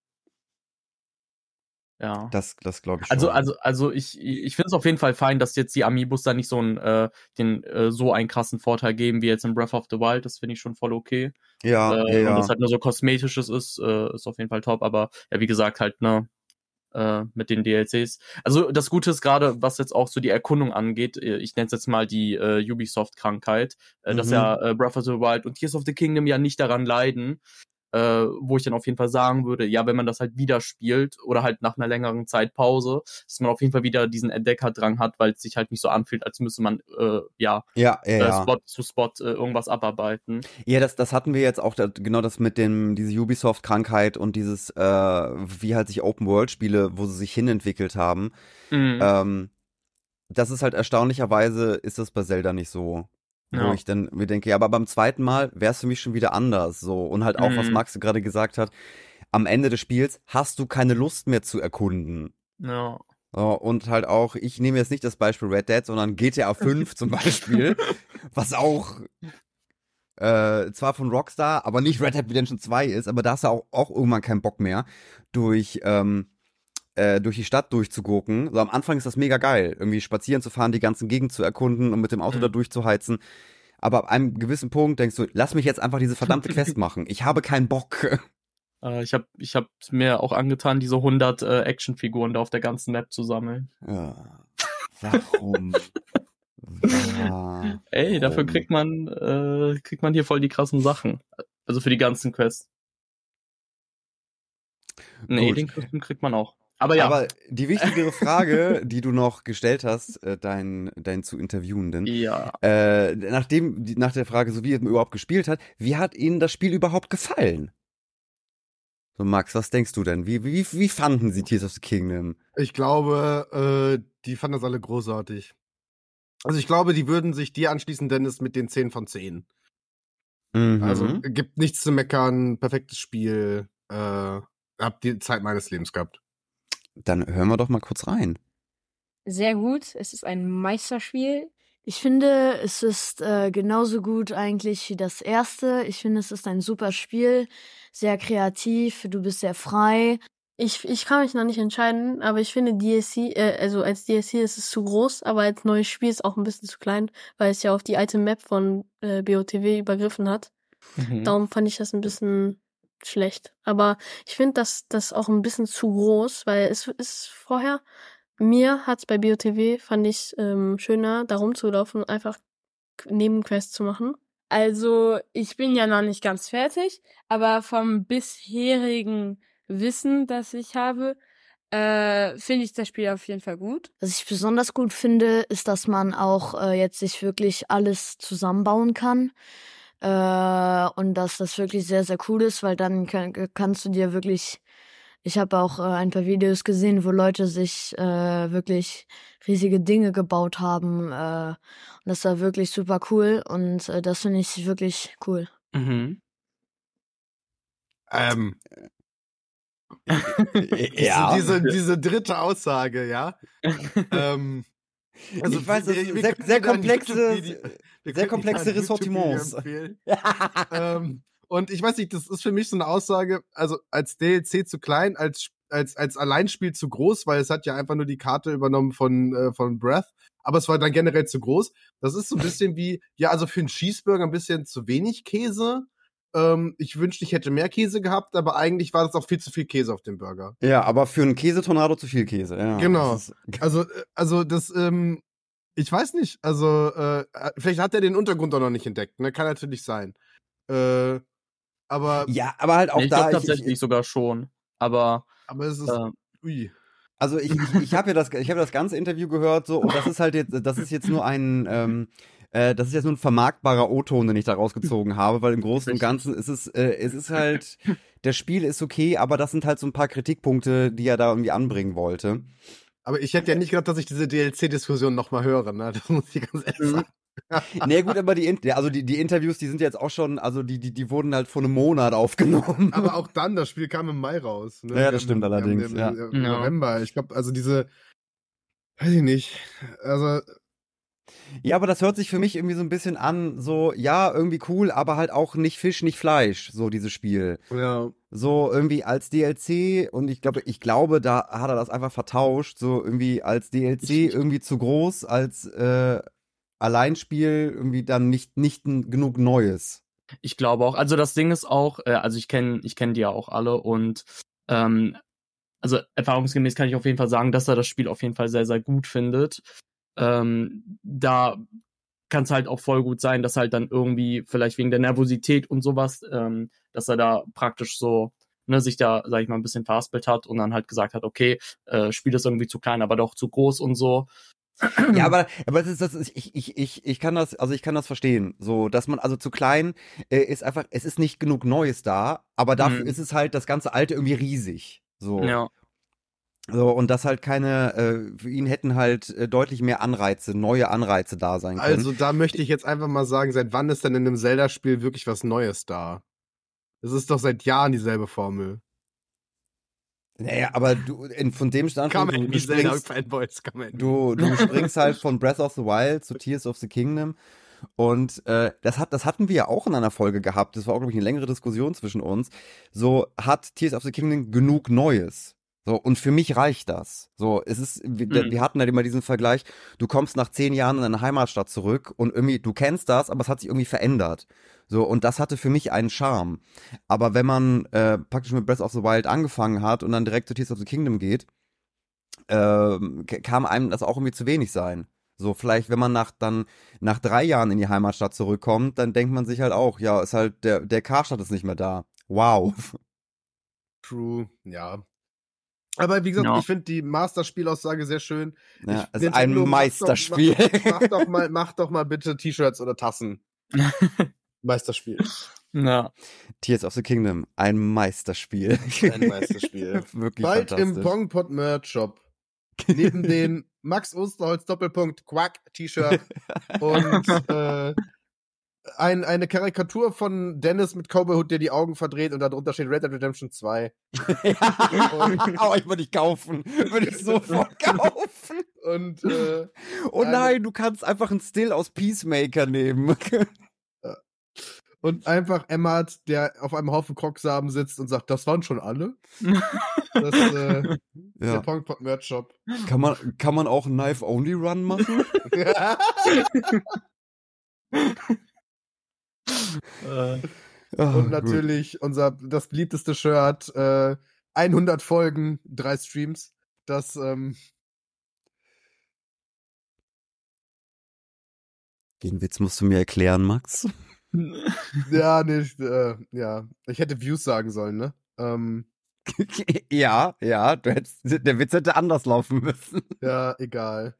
Ja. Das, das glaube ich schon. Also, also, also ich, ich finde es auf jeden Fall fein, dass jetzt die Amiibos da nicht so einen, äh, den, äh, so einen krassen Vorteil geben wie jetzt in Breath of the Wild. Das finde ich schon voll okay. ja, Äh, ja, Und das ja. halt nur so Kosmetisches ist, äh, ist auf jeden Fall top. Aber ja, wie gesagt, halt, ne, äh, mit den D L Cs. Also das Gute ist gerade, was jetzt auch so die Erkundung angeht, äh, ich nenne es jetzt mal die äh, Ubisoft-Krankheit, äh, dass Mhm. ja äh, Breath of the Wild und Tears of the Kingdom ja nicht daran leiden, äh, wo ich dann auf jeden Fall sagen würde, ja, wenn man das halt wieder spielt oder halt nach einer längeren Zeit Pause, dass man auf jeden Fall wieder diesen Entdeckerdrang hat, weil es sich halt nicht so anfühlt, als müsste man äh, ja, Ja, ja, äh, ja. Spot zu Spot äh, irgendwas abarbeiten. Ja, das, das hatten wir jetzt auch, da, genau das mit dem, diese Ubisoft-Krankheit und dieses, äh, wie halt sich Open-World-Spiele, wo sie sich hinentwickelt haben. Mhm. Ähm, das ist halt erstaunlicherweise, ist das bei Zelda nicht so. Wo Ja. ich dann mir denke, ja, aber beim zweiten Mal wäre es für mich schon wieder anders. So. Und halt auch, was Mhm. Max gerade gesagt hat, am Ende des Spiels hast du keine Lust mehr zu erkunden. Ja. So, und halt auch, ich nehme jetzt nicht das Beispiel Red Dead, sondern G T A fünf zum Beispiel, was auch äh, zwar von Rockstar, aber nicht Red Dead Redemption zwei ist, aber da hast du auch, auch irgendwann keinen Bock mehr, durch, ähm, äh, durch die Stadt durchzugurken. So, am Anfang ist das mega geil, irgendwie spazieren zu fahren, die ganzen Gegend zu erkunden und mit dem Auto Mhm. da durchzuheizen. Aber ab einem gewissen Punkt denkst du, lass mich jetzt einfach diese verdammte Quest machen. Ich habe keinen Bock. Äh, ich habe ich hab mir auch angetan, diese hundert äh, Actionfiguren da auf der ganzen Map zu sammeln. Ja. Warum? Warum? Ey, dafür kriegt man, äh, kriegt man hier voll die krassen Sachen. Also für die ganzen Quests. Nee, Gut. den Kostüm kriegt man auch. Aber ja. Aber die wichtigere Frage, die du noch gestellt hast, äh, dein, dein zu Interviewenden, Ja. äh, nachdem, die, nach der Frage, so wie er überhaupt gespielt hat, wie hat Ihnen das Spiel überhaupt gefallen? So, Max, was denkst du denn? Wie, wie, wie fanden Sie Tears of the Kingdom? Ich glaube, äh, die fanden das alle großartig. Also ich glaube, die würden sich dir anschließen, Dennis, mit den zehn von zehn. Mhm. Also gibt nichts zu meckern, perfektes Spiel. Äh, hab die Zeit meines Lebens gehabt. Dann hören wir doch mal kurz rein. Sehr gut. Es ist ein Meisterspiel. Ich finde, es ist äh, genauso gut eigentlich wie das erste. Ich finde, es ist ein super Spiel, sehr kreativ, du bist sehr frei. Ich, ich kann mich noch nicht entscheiden, aber ich finde D L C, äh, also als D L C ist es zu groß, aber als neues Spiel ist es auch ein bisschen zu klein, weil es ja auf die alte Map von äh, B O T W übergriffen hat. Mhm. Darum fand ich das ein bisschen schlecht. Aber ich finde das, das auch ein bisschen zu groß, weil es ist vorher, mir hat's bei B O T W, fand ich ähm, schöner, da rumzulaufen und einfach Nebenquests zu machen. Also, ich bin ja noch nicht ganz fertig, aber vom bisherigen Wissen, das ich habe, äh, finde ich das Spiel auf jeden Fall gut. Was ich besonders gut finde, ist, dass man auch äh, jetzt sich wirklich alles zusammenbauen kann. Äh, und dass das wirklich sehr, sehr cool ist, weil dann kann, kannst du dir wirklich, ich habe auch äh, ein paar Videos gesehen, wo Leute sich äh, wirklich riesige Dinge gebaut haben. Äh, und das war wirklich super cool und äh, das finde ich wirklich cool. Mhm. Ähm, Ja. diese, diese, diese dritte Aussage, ja. ähm, also Ich weiß, das wir- ist wir sehr- können sehr wieder ein komplexe- YouTube-Video- wir sehr können komplexe wieder ein Ressortiments. YouTube-Video empfehlen. ähm, und ich weiß nicht, das ist für mich so eine Aussage, also als D L C zu klein, als, als, als Alleinspiel zu groß, weil es hat ja einfach nur die Karte übernommen von, äh, von Breath, aber es war dann generell zu groß. Das ist so ein bisschen wie, ja, also für einen Cheeseburger ein bisschen zu wenig Käse. Ähm, ich wünschte, ich hätte mehr Käse gehabt, aber eigentlich war das auch viel zu viel Käse auf dem Burger. Ja, aber für einen Käsetornado zu viel Käse. Ja, Genau. das ist- Also, äh, also das, ähm, ich weiß nicht, also äh, vielleicht hat er den Untergrund auch noch nicht entdeckt, ne? Kann natürlich sein. Äh, aber, Ja, aber halt auch Nee, ich da. glaube Ich, tatsächlich ich, sogar schon. Aber aber es ist, äh, ui. also ich, ich, ich habe ja das, ich habe das ganze Interview gehört so und das ist halt jetzt, das ist jetzt nur ein, ähm, äh, das ist jetzt nur ein vermarktbarer O-Ton, den ich da rausgezogen habe, weil im Großen und Richtig. Ganzen ist es, äh, es ist halt, das Spiel ist okay, aber das sind halt so ein paar Kritikpunkte, die er da irgendwie anbringen wollte. Aber ich hätte ja nicht gedacht, dass ich diese D L C-Diskussion nochmal höre, ne? Das muss ich ganz ehrlich Mhm. sagen. Nee, gut, aber die, In- ja, also die, die Interviews, die sind jetzt auch schon, also die, die, die wurden halt vor einem Monat aufgenommen. Aber auch dann, das Spiel kam im Mai raus. Ne? Ja, das Wir stimmt haben- wir haben allerdings, Im, ja. im Ja. November. Ich glaube, also diese, weiß ich nicht. Also, Ja, aber das hört sich für mich irgendwie so ein bisschen an, so, ja, irgendwie cool, aber halt auch nicht Fisch, nicht Fleisch, so dieses Spiel. ja. So irgendwie als D L C und ich glaube, ich glaube, da hat er das einfach vertauscht, so irgendwie als D L C Ich- irgendwie zu groß, als äh, Alleinspiel irgendwie dann nicht, nicht n- genug Neues. ich glaube auch, also das Ding ist auch, äh, also ich kenne ich kenn die ja auch alle und ähm, also erfahrungsgemäß kann ich auf jeden Fall sagen, dass er das Spiel auf jeden Fall sehr, sehr gut findet. Ähm, da kann es halt auch voll gut sein, dass halt dann irgendwie vielleicht wegen der Nervosität und sowas, ähm, dass er da praktisch so, ne, sich da, sag ich mal, ein bisschen verhaspelt hat und dann halt gesagt hat, okay, äh, Spiel ist irgendwie zu klein, aber doch zu groß und so. Ja, aber, aber das ist, das ist, ich, ich, ich, ich kann das, also ich kann das verstehen. So, dass man, also zu klein äh, ist einfach, es ist nicht genug Neues da, aber dafür Mhm. ist es halt das ganze Alte irgendwie riesig. So. Ja. So, und dass halt keine, äh, für ihn hätten halt äh, deutlich mehr Anreize, neue Anreize da sein können. Also da möchte ich jetzt einfach mal sagen, seit wann ist denn in einem Zelda-Spiel wirklich was Neues da? Das ist doch seit Jahren dieselbe Formel. Naja, aber du, in, von dem Standpunkt, du, du springst, Zelda-Fanboys, come at me. du, du springst halt von Breath of the Wild zu Tears of the Kingdom. Und äh, das, hat, das hatten wir ja auch in einer Folge gehabt. Das war auch, glaube ich, eine längere Diskussion zwischen uns. So, hat Tears of the Kingdom genug Neues? So, und für mich reicht das. So, es ist, wir, Mhm. wir hatten halt immer diesen Vergleich, du kommst nach zehn Jahren in deine Heimatstadt zurück und irgendwie, du kennst das, aber es hat sich irgendwie verändert. So, und das hatte für mich einen Charme. Aber wenn man äh, praktisch mit Breath of the Wild angefangen hat und dann direkt zu Tears of the Kingdom geht, ähm, k- kann einem das auch irgendwie zu wenig sein. So, vielleicht, wenn man nach dann nach drei Jahren in die Heimatstadt zurückkommt, dann denkt man sich halt auch, ja, ist halt, der, der Karstadt ist nicht mehr da. Wow. True, ja. Aber wie gesagt, Ja. ich finde die Master-Spielaussage sehr schön. Ja, Ich- es ist ein Nintendo, mach doch- Meisterspiel. Mach, mach, doch mal, mach doch mal bitte T-Shirts oder Tassen. Meisterspiel. Ja. Tears of the Kingdom, ein Meisterspiel. Ein Meisterspiel. Wirklich Bald im fantastisch. Pongpot Merch Shop. Neben den Max Osterholz Doppelpunkt Quack T-Shirt und äh, ein, eine Karikatur von Dennis mit Cowboyhut, der die Augen verdreht und darunter steht Red Dead Redemption zwei. Ja. Oh, ich würde ich kaufen. Würde ich sofort kaufen. Und äh, Oh Eine- nein, du kannst einfach einen Still aus Peacemaker nehmen. Und einfach Emmert, der auf einem Haufen Krocksamen sitzt und sagt, das waren schon alle. Das äh, der Ja. Pongpot Merch Shop. Kann man, kann man auch einen Knife-Only-Run machen? Äh, Ah, Und gut. natürlich unser das beliebteste Shirt, äh, hundert Folgen, drei Streams. Das ähm, Den Witz musst du mir erklären, Max. ja, nicht, äh, ja. Ich hätte Views sagen sollen, ne? Ähm, Ja, ja, du hättest, der Witz hätte anders laufen müssen. ja, egal.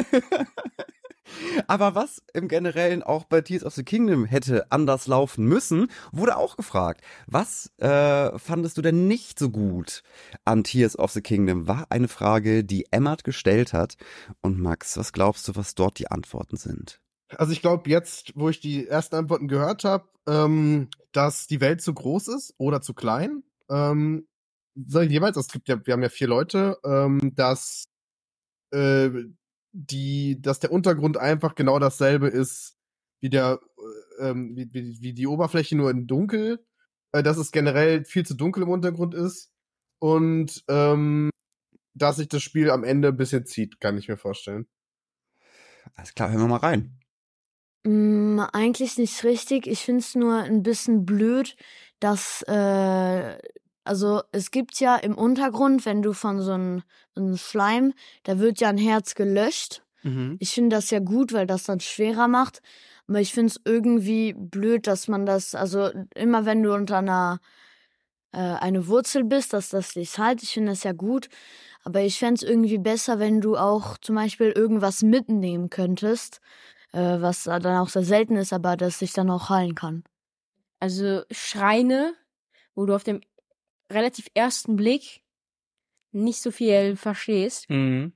Aber was im Generellen auch bei Tears of the Kingdom hätte anders laufen müssen, wurde auch gefragt. Was äh, fandest du denn nicht so gut an Tears of the Kingdom? War eine Frage, die Emmert gestellt hat. Und Max, was glaubst du, was dort die Antworten sind? Also ich glaube jetzt, wo ich die ersten Antworten gehört habe, ähm, dass die Welt zu groß ist oder zu klein. Ähm, sag ich jeweils, es gibt ja, wir haben ja vier Leute, ähm, dass äh, die, dass der Untergrund einfach genau dasselbe ist wie der, äh, ähm, wie, wie, wie die Oberfläche nur in dunkel, äh, dass es generell viel zu dunkel im Untergrund ist und ähm, dass sich das Spiel am Ende ein bisschen zieht, kann ich mir vorstellen. Alles klar, hören wir mal rein. Mm, eigentlich nicht richtig. Ich find's nur ein bisschen blöd, dass, äh, also es gibt ja im Untergrund, wenn du von so einem so Schleim, da wird ja ein Herz gelöscht. mhm. Ich finde das ja gut, weil das dann schwerer macht. Aber ich find's irgendwie blöd, dass man das, also immer wenn du unter einer äh, eine Wurzel bist, dass das dich halt. Ich finde das ja gut. Aber ich fänd's irgendwie besser, wenn du auch zum Beispiel irgendwas mitnehmen könntest, äh, was dann auch sehr selten ist, aber das sich dann auch heilen kann. Also Schreine, wo du auf dem relativ ersten Blick nicht so viel verstehst. Mhm.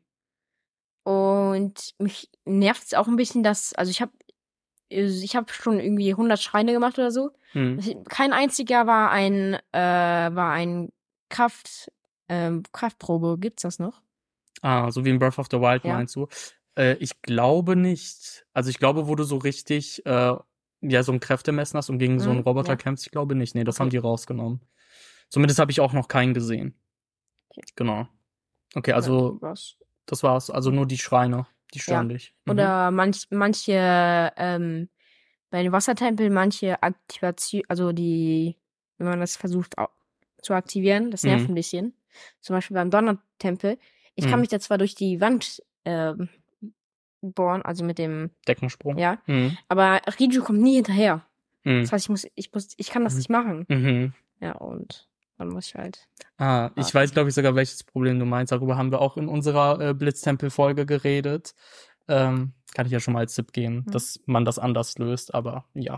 Und mich nervt es auch ein bisschen, dass, also ich habe ich habe schon irgendwie hundert Schreine gemacht oder so. Mhm. Kein einziger war ein äh, war ein Kraft ähm, Kraftprobe. Gibt's das noch? Ah, so wie in Breath of the Wild Ja. meinst du? Äh, ich glaube nicht. Also ich glaube, wo du so richtig äh, ja so ein Kräftemessen hast und gegen so einen Mhm, Roboter ja. kämpfst, ich glaube nicht. Nee, das Okay. haben die rausgenommen. Zumindest habe ich auch noch keinen gesehen. Okay. Genau. Okay, also was? das war's. Also nur die Schreine, die stören dich. Mhm. Oder manch, manche, ähm, bei den Wassertempeln, manche Aktivation, also die, wenn man das versucht au- zu aktivieren, das nervt Mhm. ein bisschen. Zum Beispiel beim Donnertempel. Ich kann Mhm. mich da zwar durch die Wand ähm, Born, also mit dem, Deckensprung. ja. Mhm. Aber Riju kommt nie hinterher. Mhm. Das heißt, ich muss, ich muss, ich kann das nicht machen. Mhm. Ja, und dann muss ich halt. Ah, ich warten. weiß, glaube ich, sogar, welches Problem du meinst. Darüber haben wir auch in unserer äh, Blitztempel-Folge geredet. Ähm, kann ich ja schon mal als Tipp geben, Hm. dass man das anders löst, aber ja.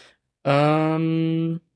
Ähm,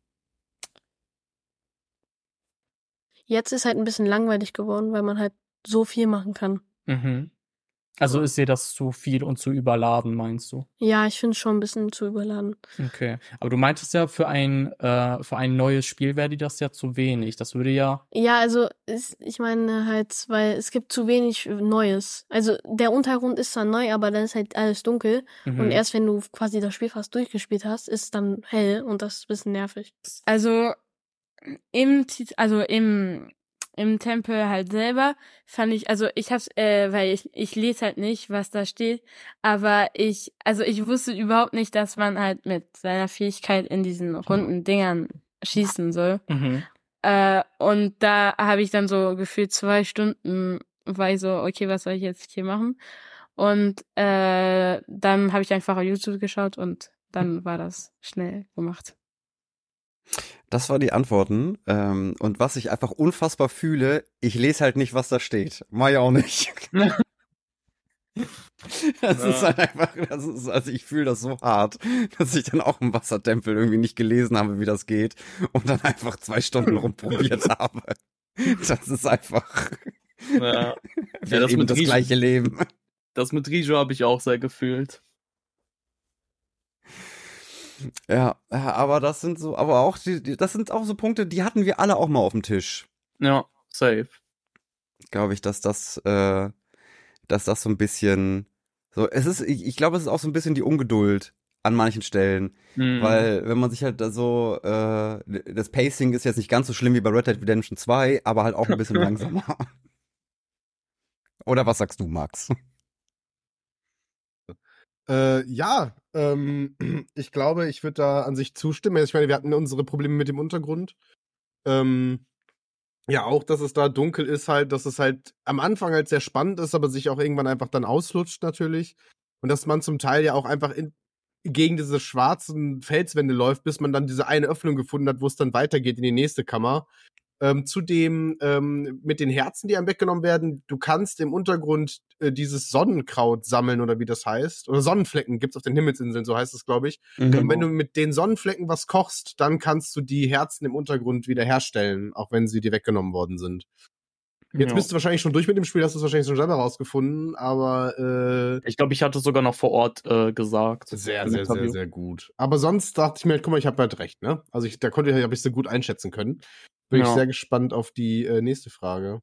Jetzt ist halt ein bisschen langweilig geworden, weil man halt so viel machen kann. mhm. Also Ja. ist dir das zu viel und zu überladen, meinst du? Ja, ich finde es schon ein bisschen zu überladen. Okay. Aber du meintest ja, für ein, äh, für ein neues Spiel wäre dir das ja zu wenig. Das würde ja. Ja, also ist, ich meine halt, weil es gibt zu wenig Neues. Also der Untergrund ist zwar neu, aber dann ist halt alles dunkel. Mhm. Und erst wenn du quasi das Spiel fast durchgespielt hast, ist es dann hell und das ist ein bisschen nervig. Also im Tit- also im im Tempel halt selber fand ich, also ich hab's, äh, weil ich ich lese halt nicht, was da steht, aber ich, also ich wusste überhaupt nicht, dass man halt mit seiner Fähigkeit in diesen runden Dingern schießen soll. Mhm. Äh, und da habe ich dann so gefühlt zwei Stunden, war ich so, okay, was soll ich jetzt hier machen? Und äh, dann habe ich einfach auf YouTube geschaut und dann war das schnell gemacht. Das waren die Antworten. Ähm, und was ich einfach unfassbar fühle, ich lese halt nicht, was da steht. Mach ich auch nicht. Das Ja. ist halt einfach, das ist, also ich fühle das so hart, dass ich dann auch im Wassertempel irgendwie nicht gelesen habe, wie das geht und dann einfach zwei Stunden rumprobiert habe. Das ist einfach, Ja. wir Ja, das leben mit das Riju- gleiche Leben. Das mit Riju habe ich auch sehr gefühlt. Ja, ja, aber das sind so, aber auch, die, die, das sind auch so Punkte, die hatten wir alle auch mal auf dem Tisch. Ja, safe. Glaube ich, dass das, äh, dass das so ein bisschen, so, es ist, ich, ich glaube, es ist auch so ein bisschen die Ungeduld an manchen Stellen, Mhm. weil wenn man sich halt da so, äh, das Pacing ist jetzt nicht ganz so schlimm wie bei Red Dead Redemption zwei, aber halt auch ein bisschen langsamer. Oder was sagst du, Max? Äh, ja, ähm, ich glaube, ich würde da an sich zustimmen. Ich meine, wir hatten unsere Probleme mit dem Untergrund. Ähm, ja, auch, dass es da dunkel ist halt, dass es halt am Anfang halt sehr spannend ist, aber sich auch irgendwann einfach dann auslutscht natürlich. Und dass man zum Teil ja auch einfach in, gegen diese schwarzen Felswände läuft, bis man dann diese eine Öffnung gefunden hat, wo es dann weitergeht in die nächste Kammer. Ähm, zudem ähm, mit den Herzen, die einem weggenommen werden, du kannst im Untergrund äh, dieses Sonnenkraut sammeln oder wie das heißt. Oder Sonnenflecken gibt's auf den Himmelsinseln, so heißt es, glaube ich. Und wenn du mit den Sonnenflecken was kochst, dann kannst du die Herzen im Untergrund wieder herstellen, auch wenn sie dir weggenommen worden sind. Jetzt Ja. bist du wahrscheinlich schon durch mit dem Spiel, hast du es wahrscheinlich schon selber rausgefunden, aber äh, Ich glaube, ich hatte sogar noch vor Ort äh, gesagt. sehr, im sehr, sehr, Interview. sehr gut. Aber sonst dachte ich mir, guck mal, ich habe halt recht, ne? Also ich, da konnte ich, habe ich so gut einschätzen können. Bin ich Ja. sehr gespannt auf die äh, nächste Frage.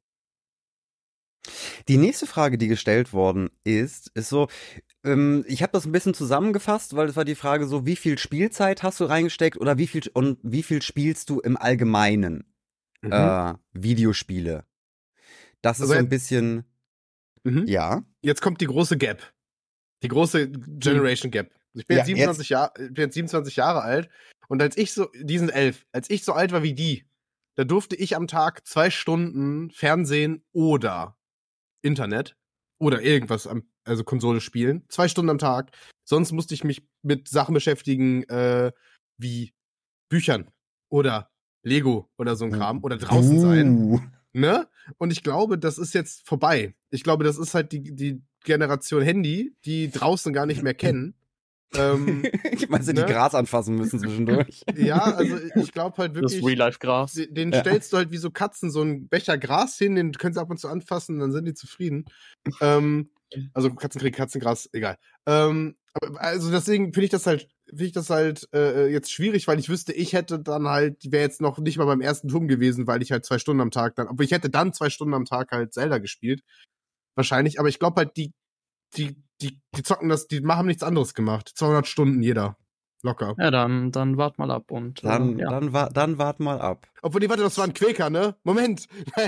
Die nächste Frage, die gestellt worden ist, ist so, ähm, ich habe das ein bisschen zusammengefasst, weil es war die Frage so, wie viel Spielzeit hast du reingesteckt oder wie viel und wie viel spielst du im Allgemeinen Mhm. äh, Videospiele? Das ist Also so ein jetzt- bisschen, Mhm. ja. Jetzt kommt die große Gap. Die große Generation Gap. Ich bin Ja, jetzt siebenundzwanzig Jahre, ich bin jetzt siebenundzwanzig Jahre alt und als ich so, die sind elf, als ich so alt war wie die, da durfte ich am Tag zwei Stunden Fernsehen oder Internet oder irgendwas, am, also Konsole spielen. Zwei Stunden am Tag. Sonst musste ich mich mit Sachen beschäftigen, äh, wie Büchern oder Lego oder so ein Kram oder draußen sein. Uh. Ne? Und ich glaube, das ist jetzt vorbei. Ich glaube, das ist halt die, die Generation Handy, die draußen gar nicht mehr kennen. ähm, Ich meine, sie ne? die Gras anfassen müssen zwischendurch. ja, also ich glaube halt Das wirklich, Real-Life-Gras. den den Ja. stellst du halt wie so Katzen so einen Becher Gras hin, den können sie ab und zu anfassen, dann sind die zufrieden. ähm, also Katzenkrieg, Katzengras, egal. Ähm, aber, also deswegen finde ich das halt, finde ich das halt äh, jetzt schwierig, weil ich wüsste, ich hätte dann halt, wäre jetzt noch nicht mal beim ersten Turm gewesen, weil ich halt zwei Stunden am Tag dann, aber ich hätte dann zwei Stunden am Tag halt Zelda gespielt. Wahrscheinlich, aber ich glaube halt, die, die, die, die zocken das, die haben nichts anderes gemacht. zweihundert Stunden jeder. Locker. Ja, dann, dann wart mal ab und Dann, äh, ja. dann, wa dann wart mal ab. Obwohl, die, warte, das war ein Quäker, ne? Moment.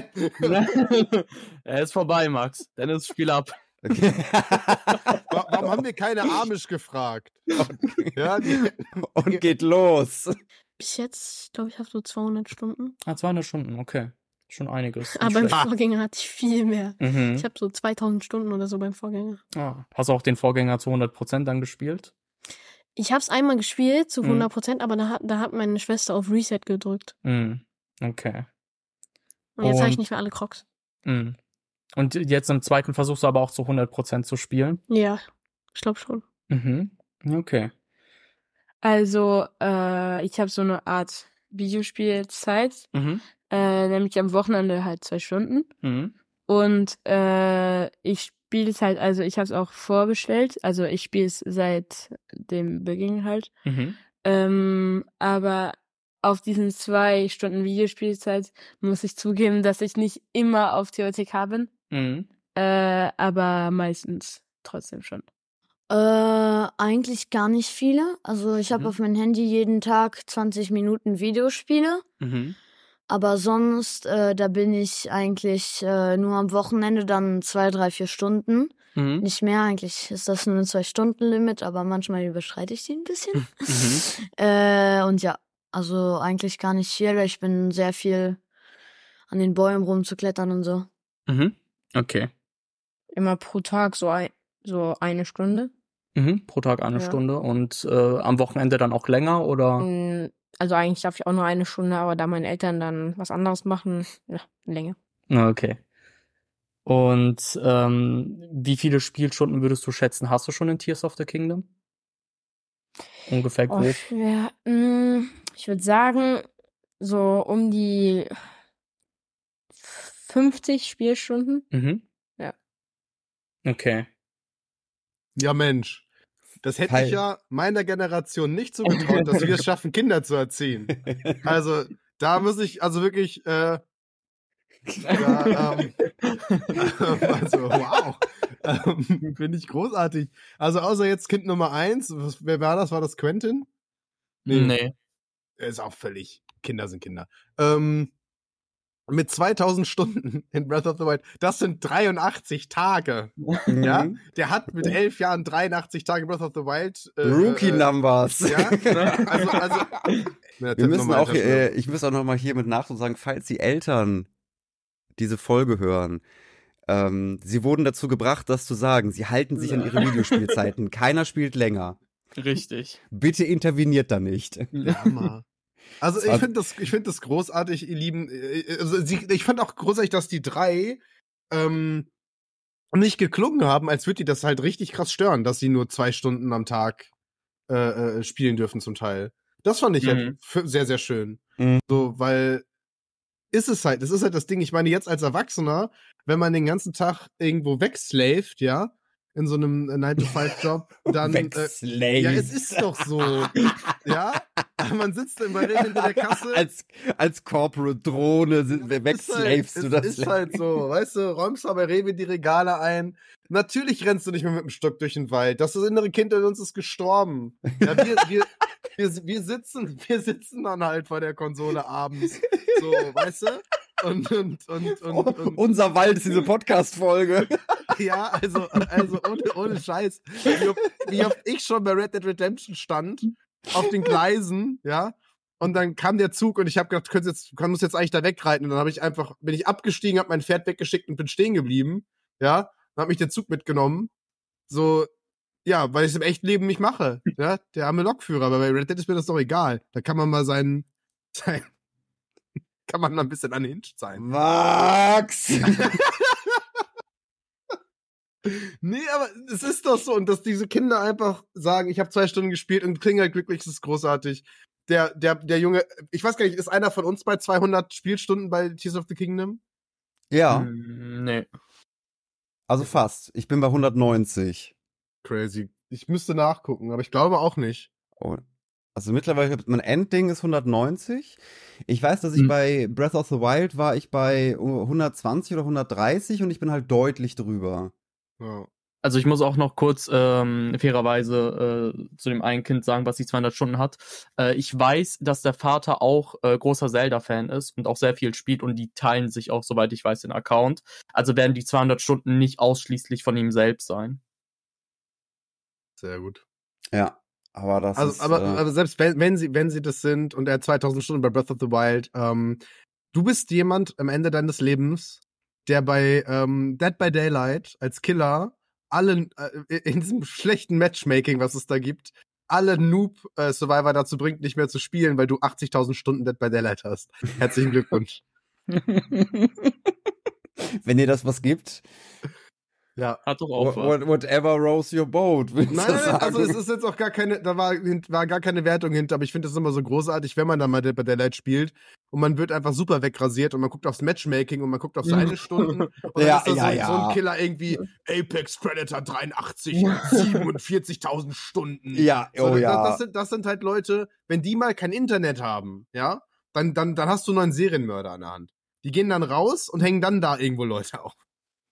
Er ist vorbei, Max. Dennis, spiel ab. Okay. Wa- Warum haben wir keine Amish gefragt? Ja, die, Und geht los. Bis jetzt, glaube ich, habe so zweihundert Stunden. Ah, zweihundert Stunden, okay. Schon einiges. nicht Aber beim schlecht. Vorgänger hatte ich viel mehr. Mhm. Ich habe so zweitausend Stunden oder so beim Vorgänger. Ah, hast du auch den Vorgänger zu hundert Prozent dann gespielt? Ich habe es einmal gespielt zu Mhm. hundert Prozent, aber da hat, da hat meine Schwester auf Reset gedrückt. Mhm. Okay. Und jetzt habe ich Und- nicht mehr alle Crocs. Mhm. Und jetzt im zweiten versuchst du aber auch zu hundert Prozent zu spielen? Ja, ich glaube schon. Mhm. Okay. Also, äh, ich habe so eine Art Videospielzeit, Mhm. äh, nämlich am Wochenende halt zwei Stunden. Mhm. Und äh, ich spiele es halt, also ich habe es auch vorbestellt, also ich spiele es seit dem Beginn halt. Mhm. Ähm, aber auf diesen zwei Stunden Videospielzeit muss ich zugeben, dass ich nicht immer auf T O T K bin, Mhm. äh, aber meistens trotzdem schon. Äh, eigentlich gar nicht viele. Also ich habe Mhm. auf mein Handy jeden Tag zwanzig Minuten Videospiele. Mhm. Aber sonst, äh, da bin ich eigentlich äh, nur am Wochenende dann zwei, drei, vier Stunden. Mhm. Nicht mehr, eigentlich ist das nur ein Zwei-Stunden-Limit, aber manchmal überschreite ich die ein bisschen. Mhm. äh, und ja, also eigentlich gar nicht viel. Ich bin sehr viel an den Bäumen rumzuklettern und so. Mhm. Okay. Immer pro Tag so, ein, so eine Stunde. Mhm. Pro Tag eine Ja. Stunde und äh, am Wochenende dann auch länger oder? Mm, Also eigentlich darf ich auch nur eine Stunde, aber da meine Eltern dann was anderes machen, ja, länger. Okay. Und ähm, wie viele Spielstunden würdest du schätzen, hast du schon in Tears of the Kingdom? Ungefähr Oh, grob. schwer. Mm, Ich würde sagen, so um die fünfzig Spielstunden. Mhm. Ja. Okay. Ja, Mensch. Das hätte Fall. ich ja meiner Generation nicht so getraut, dass wir es schaffen, Kinder zu erziehen. Also, da muss ich, also wirklich, äh, da, ähm, also, wow. Ähm, Finde ich großartig. Also, außer jetzt Kind Nummer eins, was, wer war das? War das Quentin? Nee. Er ist auch völlig, Kinder sind Kinder. Ähm, mit zweitausend Stunden in Breath of the Wild, das sind dreiundachtzig Tage. Ja, Mhm. der hat mit elf Jahren dreiundachtzig Tage Breath of the Wild. Äh, Rookie äh, Numbers. Ja, also, also. Na, Wir müssen nochmal auch, weiter äh, schnell. ich muss auch noch mal hier mit Nachdruck sagen, falls die Eltern diese Folge hören, ähm, sie wurden dazu gebracht, das zu sagen. Sie halten sich an ihre Videospielzeiten. Keiner spielt länger. Richtig. Bitte interveniert da nicht. Der Hammer. Also Das ich war- finde das, ich finde das großartig, ihr Lieben. Äh, Also sie, ich fand auch großartig, dass die drei ähm, nicht geklungen haben, als würde die das halt richtig krass stören, dass sie nur zwei Stunden am Tag äh, äh, spielen dürfen zum Teil. Das fand ich Mhm. halt f- sehr, sehr schön. Mhm. So, weil ist es halt, das ist halt das Ding, ich meine, jetzt als Erwachsener, wenn man den ganzen Tag irgendwo wegslaved, ja, in so einem nine to five Job, dann äh, Wegslave. ja, es ist doch so. Ja, man sitzt in bei Rewe hinter der Kasse. Als, als Corporate Drohne sind- Ist halt, wegslavest du es das. ist halt so, weißt du, räumst da bei Rewe die Regale ein. Natürlich rennst du nicht mehr mit dem Stock durch den Wald. Das innere Kind in uns ist gestorben. Ja, wir, wir, wir, wir, sitzen, wir sitzen dann halt vor der Konsole abends. So, weißt du? Und, und, und, und, und Unser Wald ist diese Podcast-Folge. ja, also, also ohne, ohne Scheiß. Wie oft, wie oft ich schon bei Red Dead Redemption stand, auf den Gleisen, ja, und dann kam der Zug und ich habe gedacht, du jetzt, kann muss jetzt eigentlich da wegreiten. Und dann habe ich einfach, bin ich abgestiegen, habe mein Pferd weggeschickt und bin stehen geblieben, ja. Dann hat mich der Zug mitgenommen. So, ja, weil ich es im echten Leben nicht mache, ja. Der arme Lokführer, aber bei Red Dead ist mir das doch egal. Da kann man mal seinen, sein, kann man mal ein bisschen unhinged sein. Max! Nee, aber es ist doch so. Und dass diese Kinder einfach sagen, ich habe zwei Stunden gespielt und klingen halt glücklich, das ist großartig. Der, der, der Junge, ich weiß gar nicht, ist einer von uns bei zweihundert Spielstunden bei Tears of the Kingdom? Ja, Mm, Nee. also fast. Ich bin bei hundertneunzig. Crazy. Ich müsste nachgucken, aber ich glaube auch nicht. Oh. Also mittlerweile, mein Endding ist hundertneunzig. Ich weiß, dass ich Hm. bei Breath of the Wild war ich bei hundertzwanzig oder hundertdreißig und ich bin halt deutlich drüber. Ja. Also ich muss auch noch kurz ähm, fairerweise äh, zu dem einen Kind sagen, was die zweihundert Stunden hat. Äh, ich weiß, dass der Vater auch äh, großer Zelda-Fan ist und auch sehr viel spielt und die teilen sich auch, soweit ich weiß, den Account. Also werden die zweihundert Stunden nicht ausschließlich von ihm selbst sein. Sehr gut. Ja, aber das Also, ist... aber, äh, aber selbst wenn, wenn sie, wenn sie das sind und er hat zweitausend Stunden bei Breath of the Wild, ähm, du bist jemand am Ende deines Lebens, der bei ähm, Dead by Daylight als Killer alle, äh, in diesem schlechten Matchmaking, was es da gibt, alle Noob-Survivor äh, dazu bringt, nicht mehr zu spielen, weil du achtzigtausend Stunden Dead by Daylight hast. Herzlichen Glückwunsch. Wenn ihr das was gibt, Ja. Hat doch auch wha- was. what- whatever rows your boat, willst Nein, du nein, nein, also sagen? es ist jetzt auch gar keine, da war, hin- war gar keine Wertung hinter, aber ich finde das immer so großartig, wenn man dann mal Dead by Daylight spielt und man wird einfach super wegrasiert und man guckt aufs Matchmaking und man guckt auf seine Stunden und dann Ja, ist da ja, so, ja. so ein Killer irgendwie Apex Predator dreiundachtzig und siebenundvierzigtausend Stunden. Ja, So, oh das, ja. das, sind, das sind halt Leute, wenn die mal kein Internet haben, ja, dann, dann, dann hast du nur einen Serienmörder an der Hand. Die gehen dann raus und hängen dann da irgendwo Leute auf.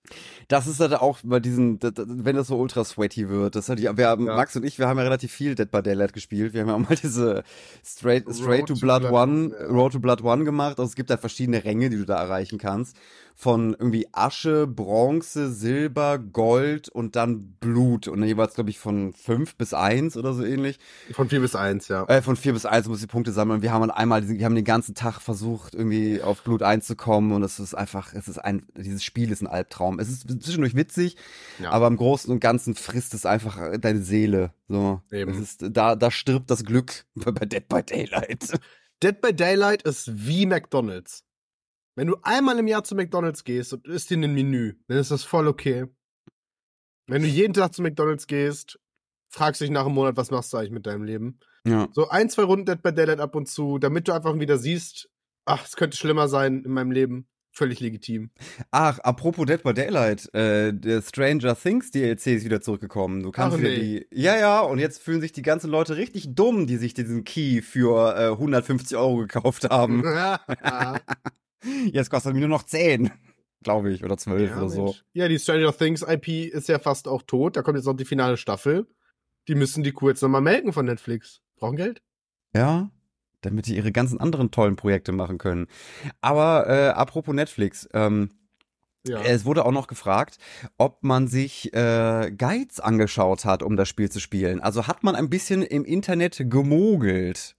Das ist halt auch bei diesen, d- d- wenn das so ultra sweaty wird. Das hat die, wir haben, Ja. Max und ich, wir haben ja relativ viel Dead by Daylight gespielt. Wir haben ja auch mal diese Straight, Straight Road to to Blood, Blood One, One, ja. Road to Blood One gemacht. Also es gibt da verschiedene Ränge, die du da erreichen kannst. Von irgendwie Asche, Bronze, Silber, Gold und dann Blut. Und dann jeweils, glaube ich, von fünf bis eins oder so ähnlich. Von vier bis eins, ja. Äh, von vier bis eins muss ich die Punkte sammeln. Wir haben dann einmal, diesen, wir haben den ganzen Tag versucht, irgendwie auf Blut einzukommen und es ist einfach, es ist ein, dieses Spiel ist ein Albtraum. Es ist zwischendurch witzig, Ja. aber im Großen und Ganzen frisst es einfach deine Seele. So, Eben. es ist, da, da stirbt das Glück bei Dead by Daylight. Dead by Daylight ist wie McDonald's. Wenn du einmal im Jahr zu McDonald's gehst und isst dir ein Menü, dann ist das voll okay. Wenn du jeden Tag zu McDonald's gehst, fragst dich nach einem Monat, was machst du eigentlich mit deinem Leben? Ja. So ein, zwei Runden Dead by Daylight ab und zu, damit du einfach wieder siehst, ach, es könnte schlimmer sein in meinem Leben. Völlig legitim. Ach, apropos Dead by Daylight, äh, der Stranger Things D L C ist wieder zurückgekommen. Du kannst Ach, wieder nee. die, ja, ja, und jetzt fühlen sich die ganzen Leute richtig dumm, die sich diesen Key für äh, hundertfünfzig Euro gekauft haben. ja, Jetzt kostet er mir nur noch zehn, glaube ich, oder zwölf oder so. Mensch. Ja, die Stranger Things I P ist ja fast auch tot. Da kommt jetzt noch die finale Staffel. Die müssen die Kuh jetzt nochmal melken von Netflix. Brauchen Geld? Ja, damit die ihre ganzen anderen tollen Projekte machen können. Aber äh, apropos Netflix, ähm, Ja. es wurde auch noch gefragt, ob man sich äh, Guides angeschaut hat, um das Spiel zu spielen. Also hat man ein bisschen im Internet gemogelt,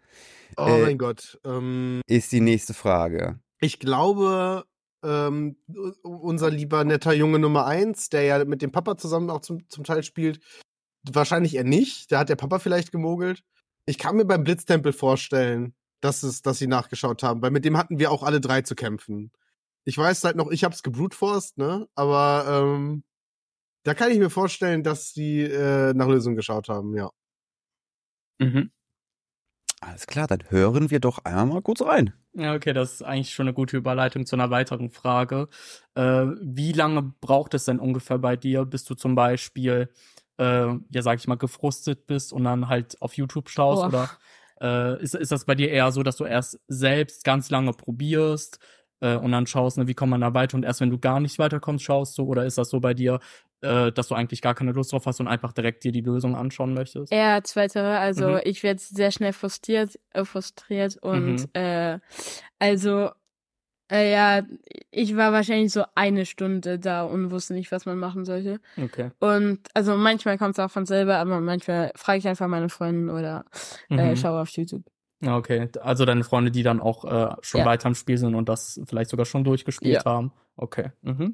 oh äh, mein Gott. Ähm, ist die nächste Frage. ich glaube, ähm, unser lieber netter Junge Nummer eins, der ja mit dem Papa zusammen auch zum, zum Teil spielt, wahrscheinlich eher nicht. Da hat der Papa vielleicht gemogelt. Ich kann mir beim Blitztempel vorstellen, dass es, dass sie nachgeschaut haben, weil mit dem hatten wir auch alle drei zu kämpfen. Ich weiß halt noch, ich hab's gebrutforst, ne? Aber ähm, da kann ich mir vorstellen, dass sie äh, nach Lösungen geschaut haben, ja. Mhm. Alles klar, dann hören wir doch einmal mal kurz rein. Ja, okay, das ist eigentlich schon eine gute Überleitung zu einer weiteren Frage. Äh, wie lange braucht es denn ungefähr bei dir, bis du zum Beispiel, äh, ja, sag ich mal, gefrustet bist und dann halt auf YouTube schaust? Oh. Oder äh, ist, ist das bei dir eher so, dass du erst selbst ganz lange probierst äh, und dann schaust, ne, wie kommt man da weiter und erst wenn du gar nicht weiterkommst, schaust du? Oder ist das so bei dir, äh, dass du eigentlich gar keine Lust drauf hast und einfach direkt dir die Lösung anschauen möchtest? Eher zweiterer, also Mhm. ich werde sehr schnell frustriert, äh, frustriert und Mhm. äh, also äh, ja, ich war wahrscheinlich so eine Stunde da und wusste nicht, was man machen sollte. Okay. Und also manchmal kommt es auch von selber, aber manchmal frage ich einfach meine Freundin oder äh, Mhm. schaue auf YouTube. Ja, okay. Also deine Freunde, die dann auch äh, schon Ja. weiter im Spiel sind und das vielleicht sogar schon durchgespielt Ja. haben. Okay. Mhm.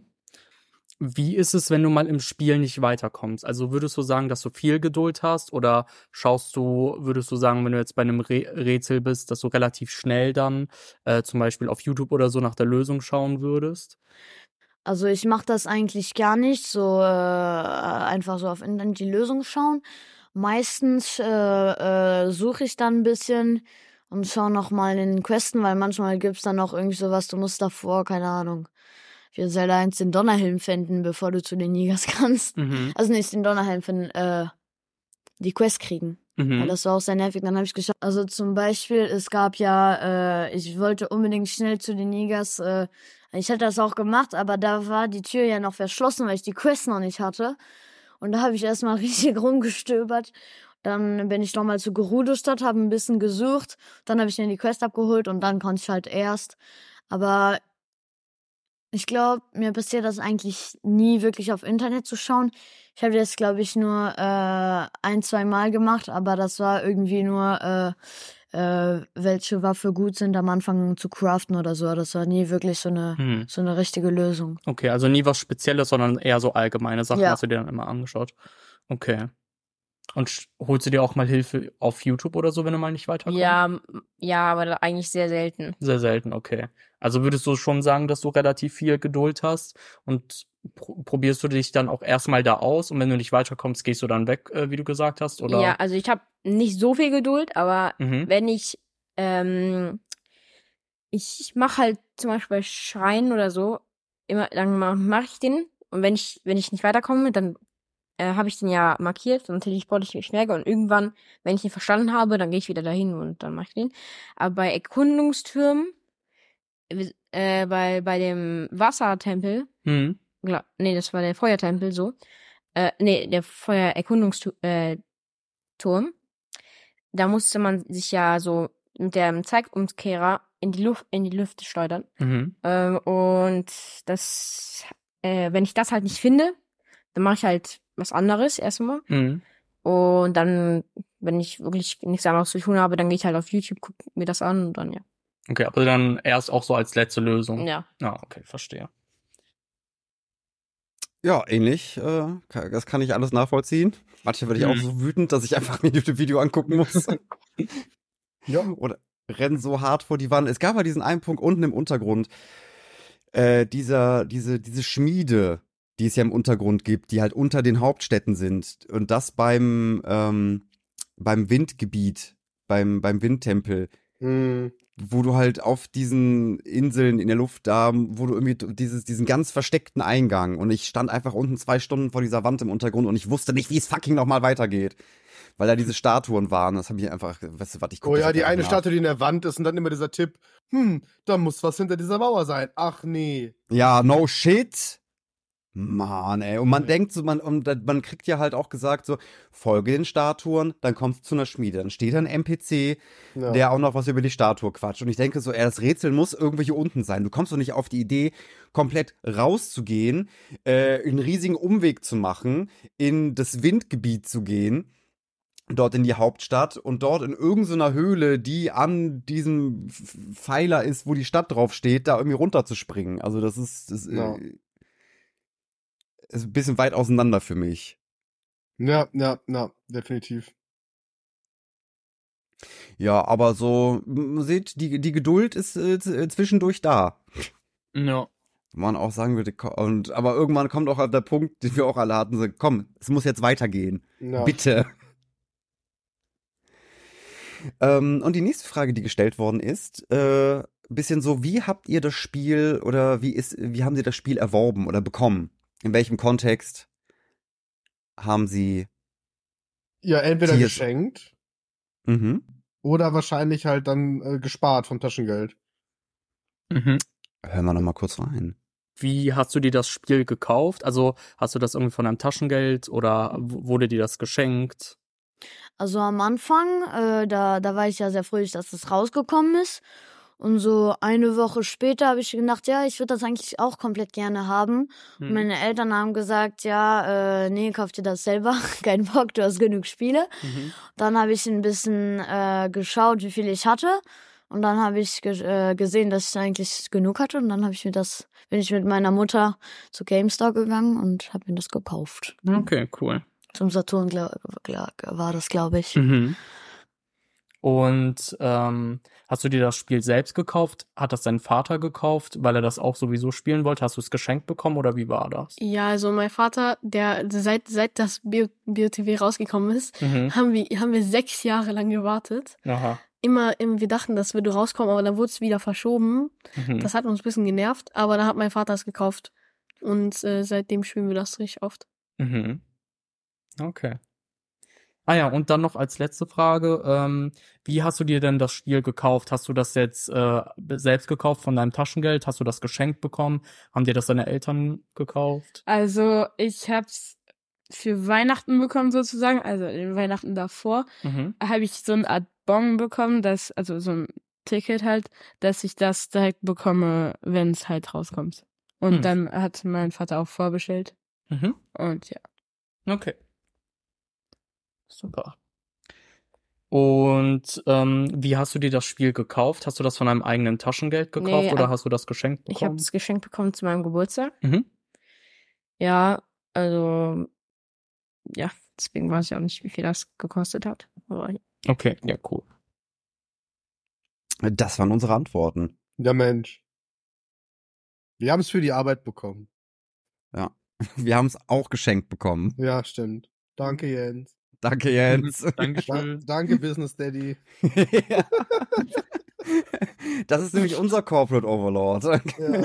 Wie ist es, wenn du mal im Spiel nicht weiterkommst? Also würdest du sagen, dass du viel Geduld hast oder schaust du, würdest du sagen, wenn du jetzt bei einem Re Rätsel bist, dass du relativ schnell dann äh, zum Beispiel auf YouTube oder so nach der Lösung schauen würdest? Also ich mache das eigentlich gar nicht, so äh, einfach so auf Internet die Lösung schauen. Meistens äh, äh, suche ich dann ein bisschen und schaue nochmal in den Questen, weil manchmal gibt's dann noch irgendwie sowas, du musst davor, keine Ahnung, für Zelda eins den Donnerhelm finden, bevor du zu den Jägers kannst. Mhm. Also nicht den Donnerhelm finden, äh, die Quest kriegen. Mhm. Ja, das war auch sehr nervig. Dann habe ich geschaut. Also zum Beispiel, es gab ja, äh, ich wollte unbedingt schnell zu den Jägers. Äh, ich hätte das auch gemacht, aber da war die Tür ja noch verschlossen, weil ich die Quest noch nicht hatte. Und da habe ich erstmal richtig rumgestöbert. Dann bin ich nochmal zu Gerudo-Stadt, habe ein bisschen gesucht. Dann habe ich mir die Quest abgeholt und dann konnte ich halt erst. Aber ich glaube, mir passiert das eigentlich nie wirklich auf Internet zu schauen. Ich habe das, glaube ich, nur äh, ein, zwei Mal gemacht, aber das war irgendwie nur äh, äh, welche Waffe gut sind, am Anfang zu craften oder so. Das war nie wirklich so eine, Hm. so eine richtige Lösung. Okay, also nie was Spezielles, sondern eher so allgemeine Sachen Ja. hast du dir dann immer angeschaut. Okay. Und sch- holst du dir auch mal Hilfe auf YouTube oder so, wenn du mal nicht weiterkommst? Ja, m- ja, aber da eigentlich sehr selten. Sehr selten, okay. Also würdest du schon sagen, dass du relativ viel Geduld hast und pro probierst du dich dann auch erstmal da aus und wenn du nicht weiterkommst, gehst du dann weg, äh, wie du gesagt hast, oder? Ja, also ich habe nicht so viel Geduld, aber Mhm. wenn ich, ähm, ich mache halt zum Beispiel bei Schreien oder so, immer, dann mache ich den und wenn ich, wenn ich nicht weiterkomme, dann äh, habe ich den ja markiert, dann teleporte ich mich schneller und irgendwann, wenn ich ihn verstanden habe, dann gehe ich wieder dahin und dann mache ich den. Aber bei Erkundungstürmen, äh, bei, bei dem Wassertempel, Mhm. gla- nee, das war der Feuertempel so, äh, nee, der Feuererkundungsturm, äh, Turm, da musste man sich ja so mit dem Zeitumkehrer in die Luft, in die Lüfte schleudern. Mhm. Ähm, und das, äh, wenn ich das halt nicht finde, dann mache ich halt was anderes erstmal. Mhm. Und dann, wenn ich wirklich nichts anderes zu tun habe, dann gehe ich halt auf YouTube, gucke mir das an und dann ja. Okay, aber dann erst auch so als letzte Lösung. Ja. Ah, okay, verstehe. Ja, ähnlich. Äh, ka- das kann ich alles nachvollziehen. Manchmal werde ich auch Mhm. so wütend, dass ich einfach mir ein YouTube-Video angucken muss. Ja. Oder renn so hart vor die Wand. Es gab ja diesen einen Punkt unten im Untergrund, äh, dieser, diese, diese Schmiede, die es ja im Untergrund gibt, die halt unter den Hauptstädten sind. Und das beim, ähm, beim Windgebiet, beim, beim Windtempel, Hm. wo du halt auf diesen Inseln in der Luft da, wo du irgendwie dieses, diesen ganz versteckten Eingang und ich stand einfach unten zwei Stunden vor dieser Wand im Untergrund und ich wusste nicht, wie es fucking nochmal weitergeht. Weil da diese Statuen waren, das habe ich einfach, weißt du was, ich guck Oh das ja, jetzt die einfach eine nach. Statue, die in der Wand ist und dann immer dieser Tipp, hm, da muss was hinter dieser Mauer sein. Ach nee. Ja, no shit. Mann, ey. Und man denkt so, man, und da- man kriegt ja halt auch gesagt, so, folge den Statuen, dann kommst du zu einer Schmiede. Dann steht da ein N P C, Ja. der auch noch was über die Statue quatscht. Und ich denke so, ey, das Rätsel muss irgendwo hier unten sein. Du kommst doch nicht auf die Idee, komplett rauszugehen, äh, einen riesigen Umweg zu machen, in das Windgebiet zu gehen, dort in die Hauptstadt und dort in irgendeiner Höhle, die an diesem F- Pfeiler ist, wo die Stadt drauf steht, da irgendwie runterzuspringen. Also das ist, das Ja. äh, ist ein bisschen weit auseinander für mich. Ja, ja, ja, definitiv. Ja, aber so, man sieht, die, die Geduld ist äh, z- zwischendurch da. Ja. Wo man auch sagen würde, ko- und, aber irgendwann kommt auch der Punkt, den wir auch alle hatten, so, komm, es muss jetzt weitergehen. Ja. Bitte. Ähm, und die nächste Frage, die gestellt worden ist, äh, bisschen so, wie habt ihr das Spiel oder wie ist, wie haben sie das Spiel erworben oder bekommen? In welchem Kontext haben sie, Ja, entweder Tiers- geschenkt mhm. oder wahrscheinlich halt dann äh, gespart vom Taschengeld. Mhm. Hören wir noch mal kurz rein. Wie hast du dir das Spiel gekauft? Also hast du das irgendwie von deinem Taschengeld oder w- wurde dir das geschenkt? Also am Anfang, äh, da, da war ich ja sehr fröhlich, dass das rausgekommen ist. Und so eine Woche später habe ich gedacht, ja, ich würde das eigentlich auch komplett gerne haben. Und Hm. meine Eltern haben gesagt, ja, äh, nee, kauf dir das selber. Kein Bock, du hast genug Spiele. Mhm. Dann habe ich ein bisschen äh, geschaut, wie viel ich hatte. Und dann habe ich ge äh, gesehen, dass ich eigentlich genug hatte. Und dann habe ich mir das, bin ich mit meiner Mutter zu GameStop gegangen und habe mir das gekauft. Okay, cool. Zum Saturn glaub, glaub, war das, glaube ich. Mhm. Und ähm, hast du dir das Spiel selbst gekauft? Hat das dein Vater gekauft, weil er das auch sowieso spielen wollte? Hast du es geschenkt bekommen oder wie war das? Ja, also mein Vater, der seit seit das Bio, BioTV rausgekommen ist, Mhm. haben wir haben wir sechs Jahre lang gewartet. Aha. Immer, im, wir dachten, das würde rauskommen, aber dann wurde es wieder verschoben. Mhm. Das hat uns ein bisschen genervt, aber dann hat mein Vater es gekauft. Und äh, seitdem spielen wir das richtig oft. Mhm. Okay. Ah ja, und dann noch als letzte Frage, ähm, wie hast du dir denn das Spiel gekauft? Hast du das jetzt äh, selbst gekauft von deinem Taschengeld? Hast du das geschenkt bekommen? Haben dir das deine Eltern gekauft? Also ich hab's für Weihnachten bekommen sozusagen, also den Weihnachten davor, Mhm. habe ich so eine Art Bon bekommen, das, also so ein Ticket halt, dass ich das direkt bekomme, wenn es halt rauskommt. Und Hm. dann hat mein Vater auch vorbestellt. Mhm. Und ja. Okay. Super. Und ähm, wie hast du dir das Spiel gekauft? Hast du das von deinem eigenen Taschengeld gekauft Nee, oder ab- hast du das geschenkt Ich habe bekommen? das geschenkt bekommen zu meinem Geburtstag. Mhm. Ja, also, ja, deswegen weiß ich auch nicht, wie viel das gekostet hat. Aber Okay, ja, cool. Das waren unsere Antworten. Ja, Mensch. Wir haben es für die Arbeit bekommen. Ja. Wir haben es auch geschenkt bekommen. Ja, stimmt. Danke, Jens. Danke, Jens. Da Dankeschön. danke, Business Daddy. Ja. Das ist nämlich unser Corporate Overlord. Ja.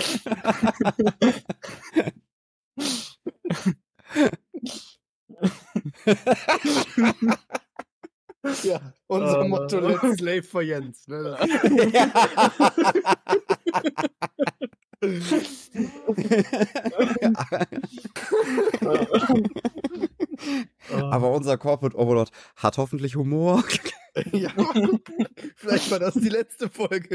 Ja, unser Äh. Motto, let's slave for Jens. Ne? Aber unser Corporate Overlord hat hoffentlich Humor. Ja, vielleicht war das die letzte Folge.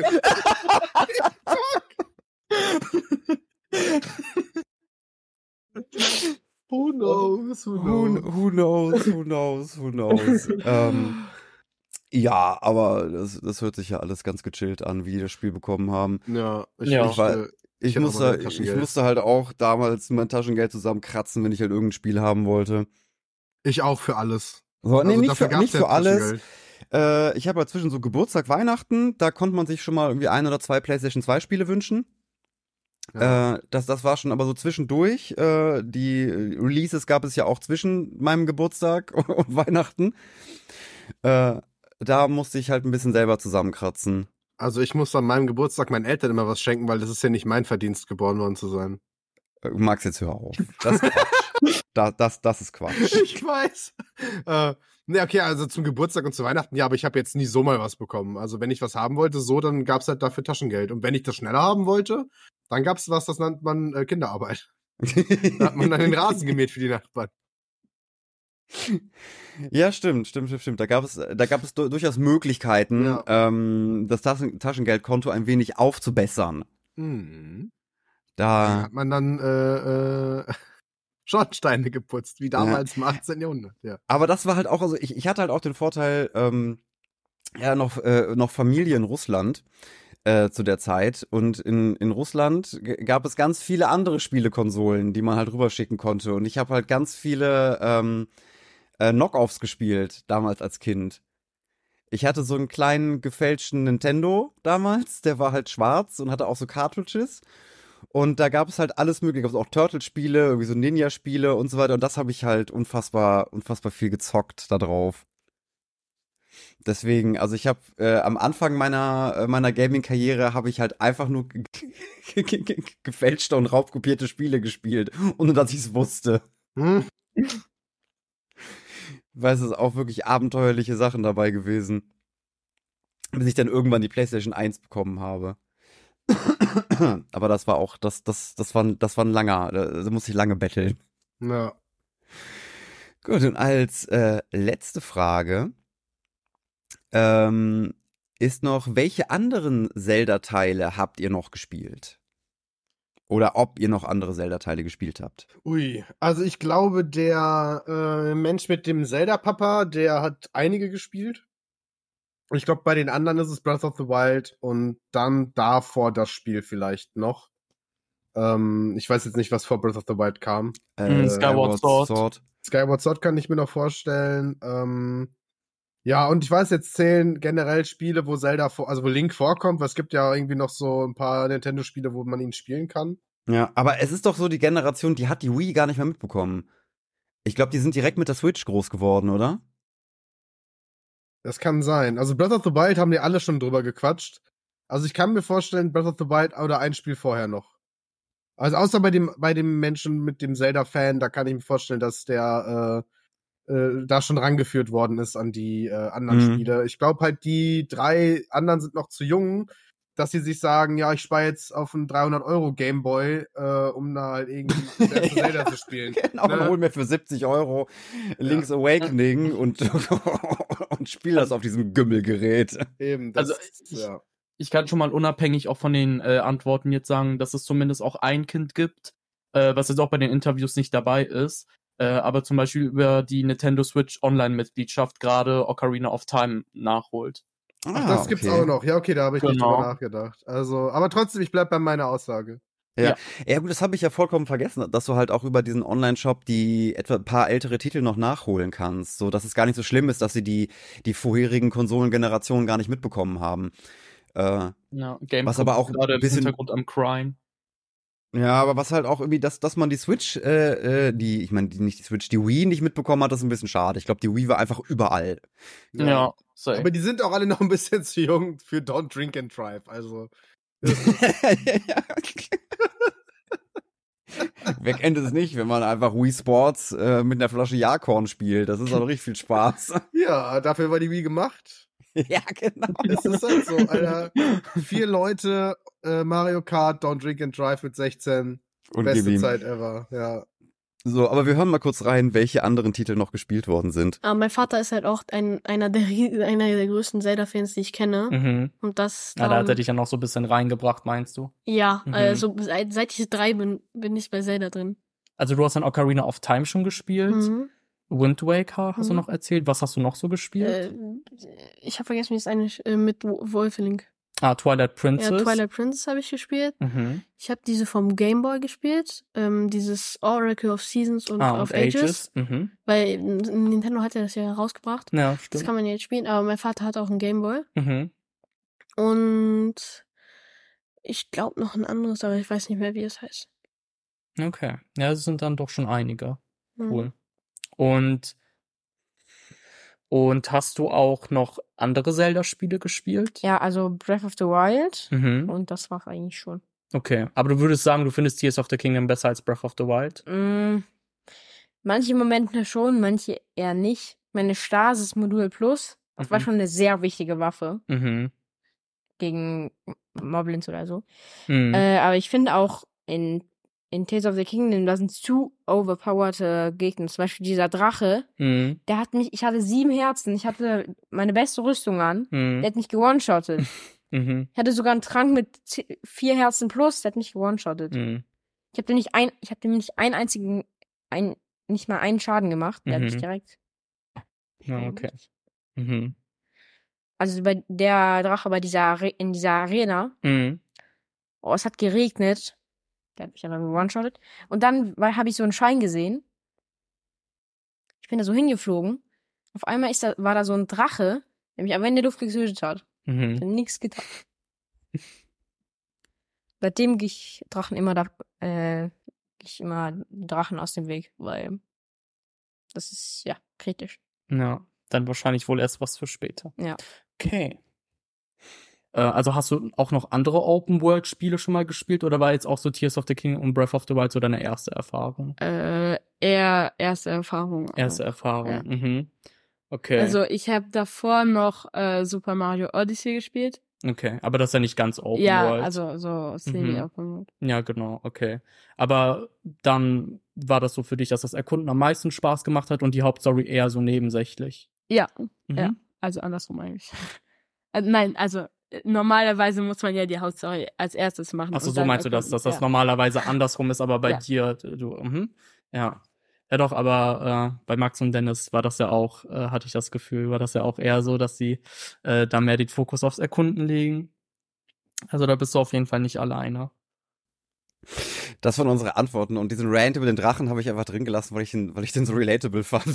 Who knows, who Who, knows. who knows, who knows, who knows. ähm, ja, aber das, das hört sich ja alles ganz gechillt an, wie die das Spiel bekommen haben. Ja, ich Ja. wünschte, Ich, hätte auch mal musste, mein ich Taschengeld. musste halt auch damals mein Taschengeld zusammenkratzen, wenn ich halt irgendein Spiel haben wollte. Ich auch für alles. So, nee, Also nicht dafür für, gab's nicht ja für alles. Taschengeld. Äh, ich habe halt zwischen so Geburtstag, Weihnachten, da konnte man sich schon mal irgendwie ein oder zwei PlayStation zwei Spiele wünschen. Ja. Äh, das, das war schon aber so zwischendurch. Äh, die Releases gab es ja auch zwischen meinem Geburtstag und Weihnachten. Äh, da musste ich halt ein bisschen selber zusammenkratzen. Also ich muss an meinem Geburtstag meinen Eltern immer was schenken, weil das ist ja nicht mein Verdienst, geboren worden zu sein. Äh, Max, jetzt hör auf. Das ist Quatsch. da, das, das ist Quatsch. Ich weiß. Äh, ne, okay, also zum Geburtstag und zu Weihnachten, ja, aber ich habe jetzt nie so mal was bekommen. Also wenn ich was haben wollte, so, dann gab's halt dafür Taschengeld. Und wenn ich das schneller haben wollte, dann gab's was, das nennt man äh, Kinderarbeit. Da hat man dann den Rasen gemäht für die Nachbarn. Ja, stimmt, stimmt, stimmt, stimmt. Da gab es, da gab es du- durchaus Möglichkeiten, Ja. ähm, das Taschen Taschengeldkonto ein wenig aufzubessern. Mhm. Da Da, hat man dann äh, äh, Schornsteine geputzt, wie damals im achtzehnten. Jahrhundert. Ja. aber das war halt auch, also ich, ich hatte halt auch den Vorteil, ähm, ja, noch, äh, noch Familie in Russland äh, zu der Zeit. Und in, in Russland g- gab es ganz viele andere Spielekonsolen, die man halt rüberschicken konnte. Und ich habe halt ganz viele ähm, äh, Knock-Offs gespielt, damals als Kind. Ich hatte so einen kleinen gefälschten Nintendo damals, der war halt schwarz und hatte auch so Cartridges. Und da gab es halt alles mögliche, gab es auch Turtle-Spiele, irgendwie so Ninja-Spiele und so weiter. Und das habe ich halt unfassbar, unfassbar viel gezockt da drauf. Deswegen, also ich habe äh, am Anfang meiner äh, meiner Gaming-Karriere habe ich halt einfach nur ge- ge- ge- ge- gefälschte und raubkopierte Spiele gespielt, ohne dass ich es wusste. Hm. Weil es ist auch wirklich abenteuerliche Sachen dabei gewesen. Bis ich dann irgendwann die PlayStation eins bekommen habe. Aber das war auch, das, das, das war, das war ein langer, da, da musste ich lange betteln. Ja. Gut, und als äh, letzte Frage ähm, ist noch, welche anderen Zelda-Teile habt ihr noch gespielt? Oder ob ihr noch andere Zelda-Teile gespielt habt? Ui, also ich glaube, der äh, Mensch mit dem Zelda-Papa, der hat einige gespielt. Ich glaube, bei den anderen ist es Breath of the Wild und dann davor das Spiel vielleicht noch. Ähm, ich weiß jetzt nicht, was vor Breath of the Wild kam. Mm, Skyward Sword. Skyward Sword kann ich mir noch vorstellen. Ähm, ja, und ich weiß, jetzt zählen generell Spiele, wo Zelda vor, also wo Link vorkommt, weil es gibt ja irgendwie noch so ein paar Nintendo-Spiele, wo man ihn spielen kann. Ja, aber es ist doch so die Generation, die hat die Wii gar nicht mehr mitbekommen. Ich glaube, die sind direkt mit der Switch groß geworden, oder? Das kann sein. Also Breath of the Wild haben die alle schon drüber gequatscht. Also ich kann mir vorstellen, Breath of the Wild oder ein Spiel vorher noch. Also außer bei dem, bei dem Menschen mit dem Zelda-Fan, da kann ich mir vorstellen, dass der äh, äh, da schon rangeführt worden ist an die äh, anderen Mhm. Spiele. Ich glaube halt, die drei anderen sind noch zu jung, dass sie sich sagen, ja, ich spare jetzt auf einen dreihundert Euro Gameboy, äh, um da halt irgendwie das erste Zelda zu spielen. Genau, Ne? und hol mir für siebzig Euro Link's Awakening und, und spiel das auf diesem Gümmelgerät. Eben, das, Also, ich- ja. Ich kann schon mal unabhängig auch von den äh, Antworten jetzt sagen, dass es zumindest auch ein Kind gibt, äh, was jetzt auch bei den Interviews nicht dabei ist, Äh, aber zum Beispiel über die Nintendo Switch Online-Mitgliedschaft gerade Ocarina of Time nachholt. Ach, das gibt's auch noch. Ja, okay, da habe ich nicht Genau. drüber nachgedacht. Also, aber trotzdem, ich bleib bei meiner Aussage. Ja. Ja. ja, gut, das habe ich ja vollkommen vergessen, dass du halt auch über diesen Online-Shop die etwa ein paar ältere Titel noch nachholen kannst, so dass es gar nicht so schlimm ist, dass sie die die vorherigen Konsolengenerationen gar nicht mitbekommen haben. Äh, Ja, Game Was aber auch gerade ein im bisschen- Hintergrund am Crime. ja, aber was halt auch irgendwie, dass dass man die Switch, äh, äh, die, ich meine, die, nicht die Switch, die Wii nicht mitbekommen hat, das ist ein bisschen schade. Ich glaube, die Wii war einfach überall. Ja, safe. Aber die sind auch alle noch ein bisschen zu jung für Don't Drink and Drive. Also, Weg endet es nicht, wenn man einfach Wii Sports äh, mit einer Flasche Jakorn spielt. Das ist auch richtig viel Spaß. ja, dafür war die Wii gemacht. ja, genau. Es ist halt so, Alter. Vier Leute, äh, Mario Kart, Don't Drink and Drive mit sechzehn. Und gib Beste ihm. Zeit ever, ja. So, aber wir hören mal kurz rein, welche anderen Titel noch gespielt worden sind. Aber mein Vater ist halt auch ein, einer, der, rie- einer der größten Zelda-Fans, die ich kenne. Mhm. Und das. Ja, da hat er darum- dich ja noch so ein bisschen reingebracht, meinst du? Ja, Mhm. also seit, seit ich drei bin, bin ich bei Zelda drin. Also du hast dann Ocarina of Time schon gespielt. Mhm. Wind Waker hast du Mhm. noch erzählt. Was hast du noch so gespielt? Äh, ich habe vergessen, wie es eine äh, mit Wo- Wolfelink. ah, Twilight Princess. Ja, Twilight Princess habe ich gespielt. Mhm. Ich habe diese vom Game Boy gespielt, ähm, dieses Oracle of Seasons und Ah, of und Ages, Ages. Mhm. weil N- Nintendo hat ja das ja rausgebracht. Ja, Das stimmt. kann man ja jetzt spielen, aber mein Vater hat auch einen Game Boy Mhm. und ich glaube noch ein anderes, aber ich weiß nicht mehr, wie es heißt. Okay. Ja, es sind dann doch schon einige. Mhm. Cool. Und und hast du auch noch andere Zelda-Spiele gespielt? Ja, also Breath of the Wild. Mhm. Und das war's eigentlich schon. Okay. Aber du würdest sagen, du findest Tears of the Kingdom besser als Breath of the Wild? Mm, manche Momente schon, manche eher nicht. Meine Stasis Modul Plus, das war Mhm. schon eine sehr wichtige Waffe Mhm. gegen Moblins oder so. Mhm. Äh, aber ich finde auch in, in Tears of the Kingdom, da sind zu overpowered äh, Gegner. Zum Beispiel dieser Drache, Mhm. der hat mich, ich hatte sieben Herzen, ich hatte meine beste Rüstung an, Mhm. der hat mich gewone-shottet. Mhm. Ich hatte sogar einen Trank mit z- vier Herzen plus, der hat mich gewone-shottet. Mhm. Ich habe dem nicht ein, ich habe dem nicht einen einzigen, ein, nicht mal einen Schaden gemacht. Der hat mich Mhm. direkt. Ja, okay. Mhm. Also bei der Drache bei dieser Are- in dieser Arena, Mhm. oh, es hat geregnet. Der hat mich einfach gewone-shottet. Und dann habe ich so einen Schein gesehen. Ich bin da so hingeflogen. Auf einmal ist da, war da so ein Drache, der mich aber in der Luft getötet hat. Ich Mhm. hab nichts getan. Seitdem gehe ich Drachen immer da, äh, gehe ich immer Drachen aus dem Weg, weil das ist, ja, kritisch. Ja, dann wahrscheinlich wohl erst was für später. Ja. Okay. Äh, also hast du auch noch andere Open-World-Spiele schon mal gespielt oder war jetzt auch so Tears of the Kingdom und Breath of the Wild so deine erste Erfahrung? Äh, eher erste Erfahrung. aber- Erste Erfahrung, Ja. mhm. Okay. Also ich habe davor noch äh, Super Mario Odyssey gespielt. okay, aber das ist ja nicht ganz Open ja, World. also so semi-open World. Ja, genau, okay. Aber dann war das so für dich, dass das Erkunden am meisten Spaß gemacht hat und die Hauptstory eher so nebensächlich. Ja, Mhm. ja. Also andersrum eigentlich. äh, nein, also äh, normalerweise muss man ja die Hauptstory als erstes machen. Achso, und so dann meinst du das, dass das ja. normalerweise andersrum ist, aber bei Ja. dir, du, mhm. ja. Ja doch, aber äh, bei Max und Dennis war das ja auch, äh, hatte ich das Gefühl, war das ja auch eher so, dass sie äh, da mehr den Fokus aufs Erkunden legen. Also da bist du auf jeden Fall nicht alleine. Das waren unsere Antworten und diesen Rant über den Drachen habe ich einfach drin gelassen, weil ich den, weil ich den so relatable fand.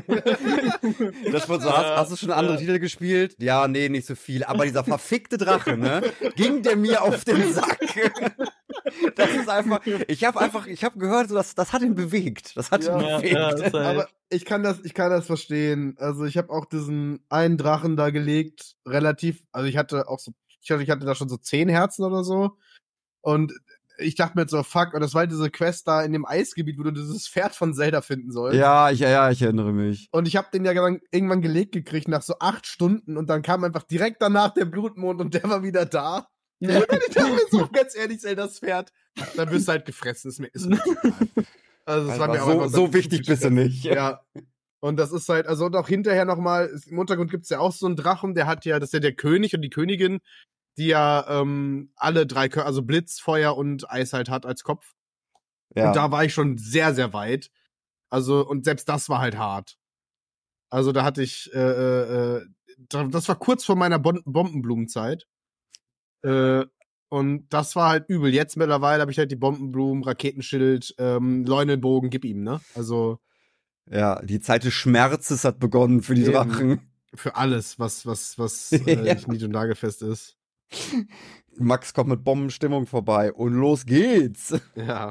Das war so, hast, hast du schon andere Titel gespielt? Ja, nee, nicht so viel. Aber dieser verfickte Drache, ne, ging der mir auf den Sack. Das ist einfach, ich habe einfach, ich habe gehört, so, das, das hat ihn bewegt. Das hat ihn Ja, bewegt. ja, das- Aber ich kann das, ich kann das verstehen. Also ich habe auch diesen einen Drachen da gelegt, relativ, also ich hatte auch so, ich hatte, ich hatte da schon so zehn Herzen oder so. Und ich dachte mir jetzt so, fuck, und das war halt diese Quest da in dem Eisgebiet, wo du dieses Pferd von Zelda finden sollst. Ja, ich, ja, ich erinnere mich. Und ich habe den ja dann irgendwann gelegt gekriegt nach so acht Stunden und dann kam einfach direkt danach der Blutmond und der war wieder da. Ja. Und ich dachte mir so, ganz ehrlich, Zeldas Pferd, dann wirst du halt gefressen, ist mir, ist mir egal. Also das war mir Einfach auch so, einfach so wichtig bist du nicht. Ja. Und das ist halt, also und auch hinterher nochmal, im Untergrund gibt's ja auch so einen Drachen, der hat ja, das ist ja der König und die Königin, die ja ähm, alle drei, Kö- also Blitz, Feuer und Eis halt hat als Kopf. Ja. Und da war ich schon sehr, sehr weit. Also, und selbst das war halt hart. Also, da hatte ich, äh, äh, das war kurz vor meiner Bon Bombenblumenzeit. Äh, und das war halt übel. Jetzt mittlerweile habe ich halt die Bombenblumen, Raketenschild, ähm, Leunenbogen, gib ihm, ne? Also. Ja, die Zeit des Schmerzes hat begonnen für die Eben. Drachen. Für alles, was, was, was äh, Ja. nicht nied- und nagelfest ist. Max kommt mit Bombenstimmung vorbei und los geht's. Ja.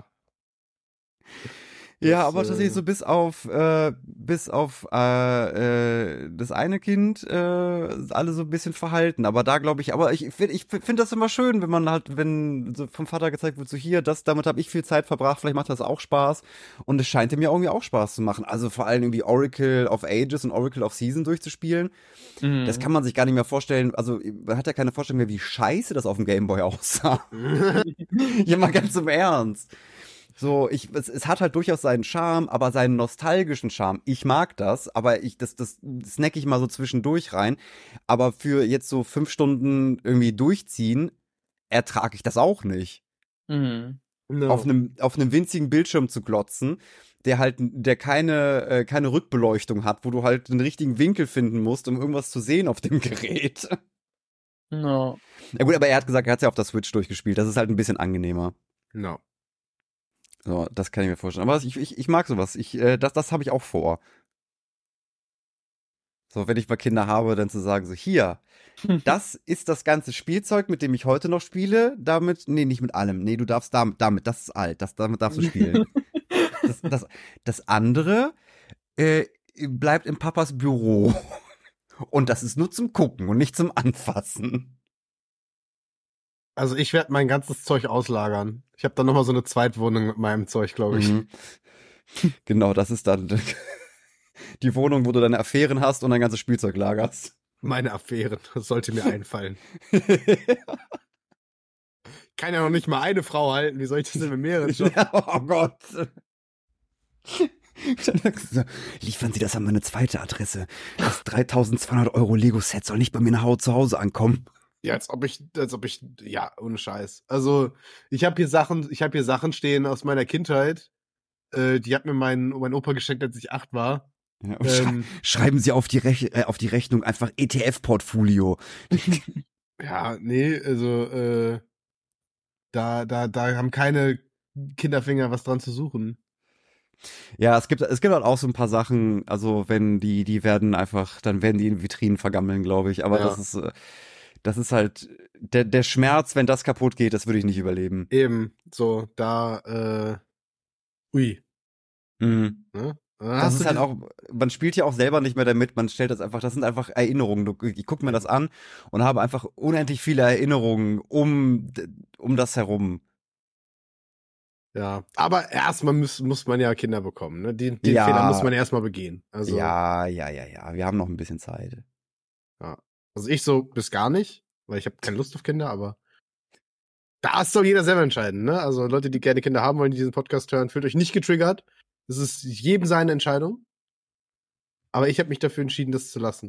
Ja, Das, aber äh, tatsächlich so bis auf äh, bis auf äh, äh, das eine Kind äh, alle so ein bisschen verhalten. Aber da glaube ich, aber ich finde ich finde das immer schön, wenn man halt, wenn so vom Vater gezeigt wird, so hier, das damit habe ich viel Zeit verbracht, vielleicht macht das auch Spaß. Und es scheint ihm ja irgendwie auch Spaß zu machen. Also vor allem irgendwie Oracle of Ages und Oracle of Season durchzuspielen. Mhm. Das kann man sich gar nicht mehr vorstellen. Also man hat ja keine Vorstellung mehr, wie scheiße das auf dem Gameboy aussah. Ja, mal ganz im Ernst. So, ich, es, es hat halt durchaus seinen Charme, aber seinen nostalgischen Charme. Ich mag das, aber ich, das, das snack ich mal so zwischendurch rein. Aber für jetzt so fünf Stunden irgendwie durchziehen, ertrage ich das auch nicht. Mhm. no. Auf einem, auf einem winzigen Bildschirm zu glotzen, der halt, der keine, äh, keine Rückbeleuchtung hat, wo du halt den richtigen Winkel finden musst, um irgendwas zu sehen auf dem Gerät. No. Ja gut, aber er hat gesagt, er hat es ja auf der Switch durchgespielt. Das ist halt ein bisschen angenehmer. No. So, das kann ich mir vorstellen. Aber ich, ich, ich mag sowas. Ich, äh, das das habe ich auch vor. So, wenn ich mal Kinder habe, dann zu sagen, so hier, das ist das ganze Spielzeug, mit dem ich heute noch spiele. Damit, nee, nicht mit allem. Nee, du darfst damit, damit, das ist alt. Das, damit darfst du spielen. das, das, das andere äh, bleibt in Papas Büro. Und das ist nur zum Gucken und nicht zum Anfassen. Also ich werde mein ganzes Zeug auslagern. Ich habe dann nochmal so eine Zweitwohnung mit meinem Zeug, glaube ich. Mhm. Genau, das ist dann die Wohnung, wo du deine Affären hast und dein ganzes Spielzeug lagerst. Meine Affären, das sollte mir einfallen. Kann ja noch nicht mal eine Frau halten. Wie soll ich das denn mit mehreren schaffen? Ja, oh Gott. Liefern Sie das an meine zweite Adresse. Das dreitausendzweihundert Euro Lego-Set soll nicht bei mir nach Hause zu Hause ankommen. Ja, als ob ich, als ob ich, ja, ohne Scheiß. Also, ich habe hier Sachen, ich habe hier Sachen stehen aus meiner Kindheit. Äh, die hat mir mein, mein Opa geschenkt, als ich acht war. Ja, und schrei Ähm, schreiben Sie auf die, Rech äh, auf die Rechnung einfach E T F-Portfolio. ja, nee, also, äh, da, da, da haben keine Kinderfinger was dran zu suchen. Ja, es gibt, es gibt halt auch so ein paar Sachen, also wenn die, die werden einfach, dann werden die in Vitrinen vergammeln, glaube ich. Aber Ja. das ist, äh, das ist halt, der, der Schmerz, wenn das kaputt geht, das würde ich nicht überleben. Eben, so, da, äh, ui. Mhm. Ne? Dann Das hast ist du halt die- auch, man spielt ja auch selber nicht mehr damit, man stellt das einfach, das sind einfach Erinnerungen. Du, ich gucke mir das an und habe einfach unendlich viele Erinnerungen um, um das herum. Ja, aber erstmal muss, muss man ja Kinder bekommen. Ne? Den, den Ja. Fehler muss man erstmal begehen. Also, Ja, ja, ja, ja, wir haben noch ein bisschen Zeit. also ich so bis gar nicht, weil ich habe keine Lust auf Kinder, aber das soll jeder selber entscheiden. Ne? Also Leute, die gerne Kinder haben wollen, die diesen Podcast hören, fühlt euch nicht getriggert. Das ist jedem seine Entscheidung. Aber ich habe mich dafür entschieden, das zu lassen.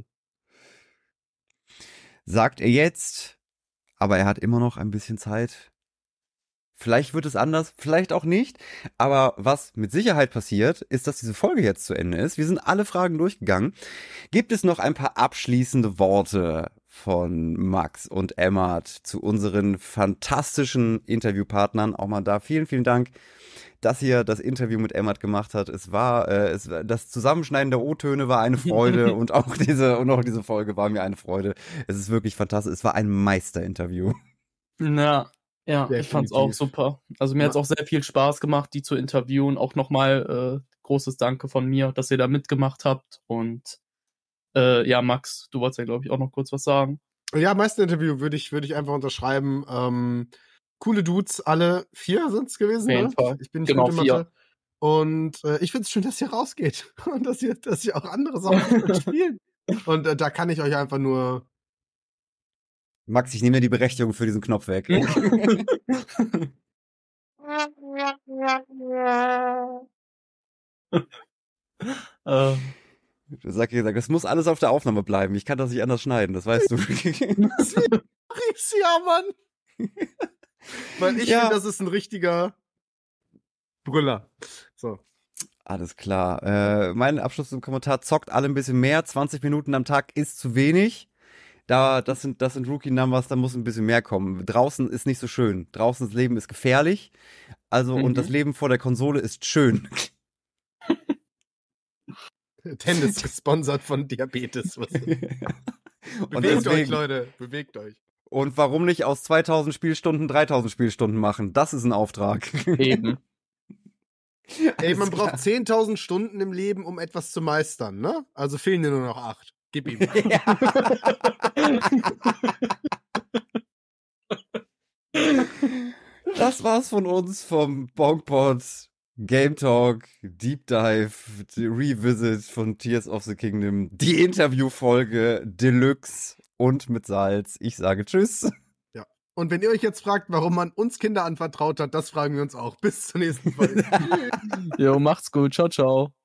Sagt er jetzt, aber er hat immer noch ein bisschen Zeit. Vielleicht wird es anders, vielleicht auch nicht. Aber was mit Sicherheit passiert, ist, dass diese Folge jetzt zu Ende ist. Wir sind alle Fragen durchgegangen. Gibt es noch ein paar abschließende Worte von Max und Emad zu unseren fantastischen Interviewpartnern? Auch mal da vielen, vielen Dank, dass ihr das Interview mit Emad gemacht habt. Es war, äh, es war das Zusammenschneiden der O-Töne war eine Freude und auch diese und auch diese Folge war mir eine Freude. Es ist wirklich fantastisch. Es war ein Meisterinterview. Na, ja, ich fand's auch Definitiv. super. Also mir hat's auch sehr viel Spaß gemacht, die zu interviewen. Auch nochmal äh, großes Danke von mir, dass ihr da mitgemacht habt. Und äh, ja, Max, du wolltest ja, glaube ich, auch noch kurz was sagen. Ja, meisten Interview würde ich, würde ich einfach unterschreiben. Ähm, coole Dudes, alle vier sind es gewesen. Auf jeden Ne? Fall. Ich bin nicht Genau, gut in vier. Mathe. Und äh, ich finde es schön, dass ihr rausgeht und dass ihr, dass ihr auch andere Sachen spielt. Und äh, da kann ich euch einfach nur. Max, ich nehme dir die Berechtigung für diesen Knopf weg. äh, Du sag gesagt, das muss alles auf der Aufnahme bleiben. Ich kann das nicht anders schneiden, das weißt du. Ja, Mann. Weil ich Ja. finde, das ist ein richtiger Brüller. So. Alles klar. Äh, mein Abschluss zum Kommentar: Zockt alle ein bisschen mehr. zwanzig Minuten am Tag ist zu wenig. Da, das sind, das sind Rookie-Numbers, da muss ein bisschen mehr kommen. Draußen ist nicht so schön. Draußen das Leben ist gefährlich. Also, Mhm. und das Leben vor der Konsole ist schön. Tennis gesponsert von Diabetes. Was? Und Bewegt euch, deswegen, Leute. Bewegt euch. und warum nicht aus zweitausend Spielstunden dreitausend Spielstunden machen? Das ist ein Auftrag. Eben. Ey, man Alles klar. braucht zehntausend Stunden im Leben, um etwas zu meistern, ne? Also fehlen dir nur noch acht. Gib ihm. Das war's von uns vom Bongpod Game Talk Deep Dive Revisit von Tears of the Kingdom. Die Interviewfolge Deluxe und mit Salz. Ich sage Tschüss. Und wenn ihr euch jetzt fragt, warum man uns Kinder anvertraut hat, das fragen wir uns auch. Bis zur nächsten Folge. Jo, macht's gut. Ciao, ciao.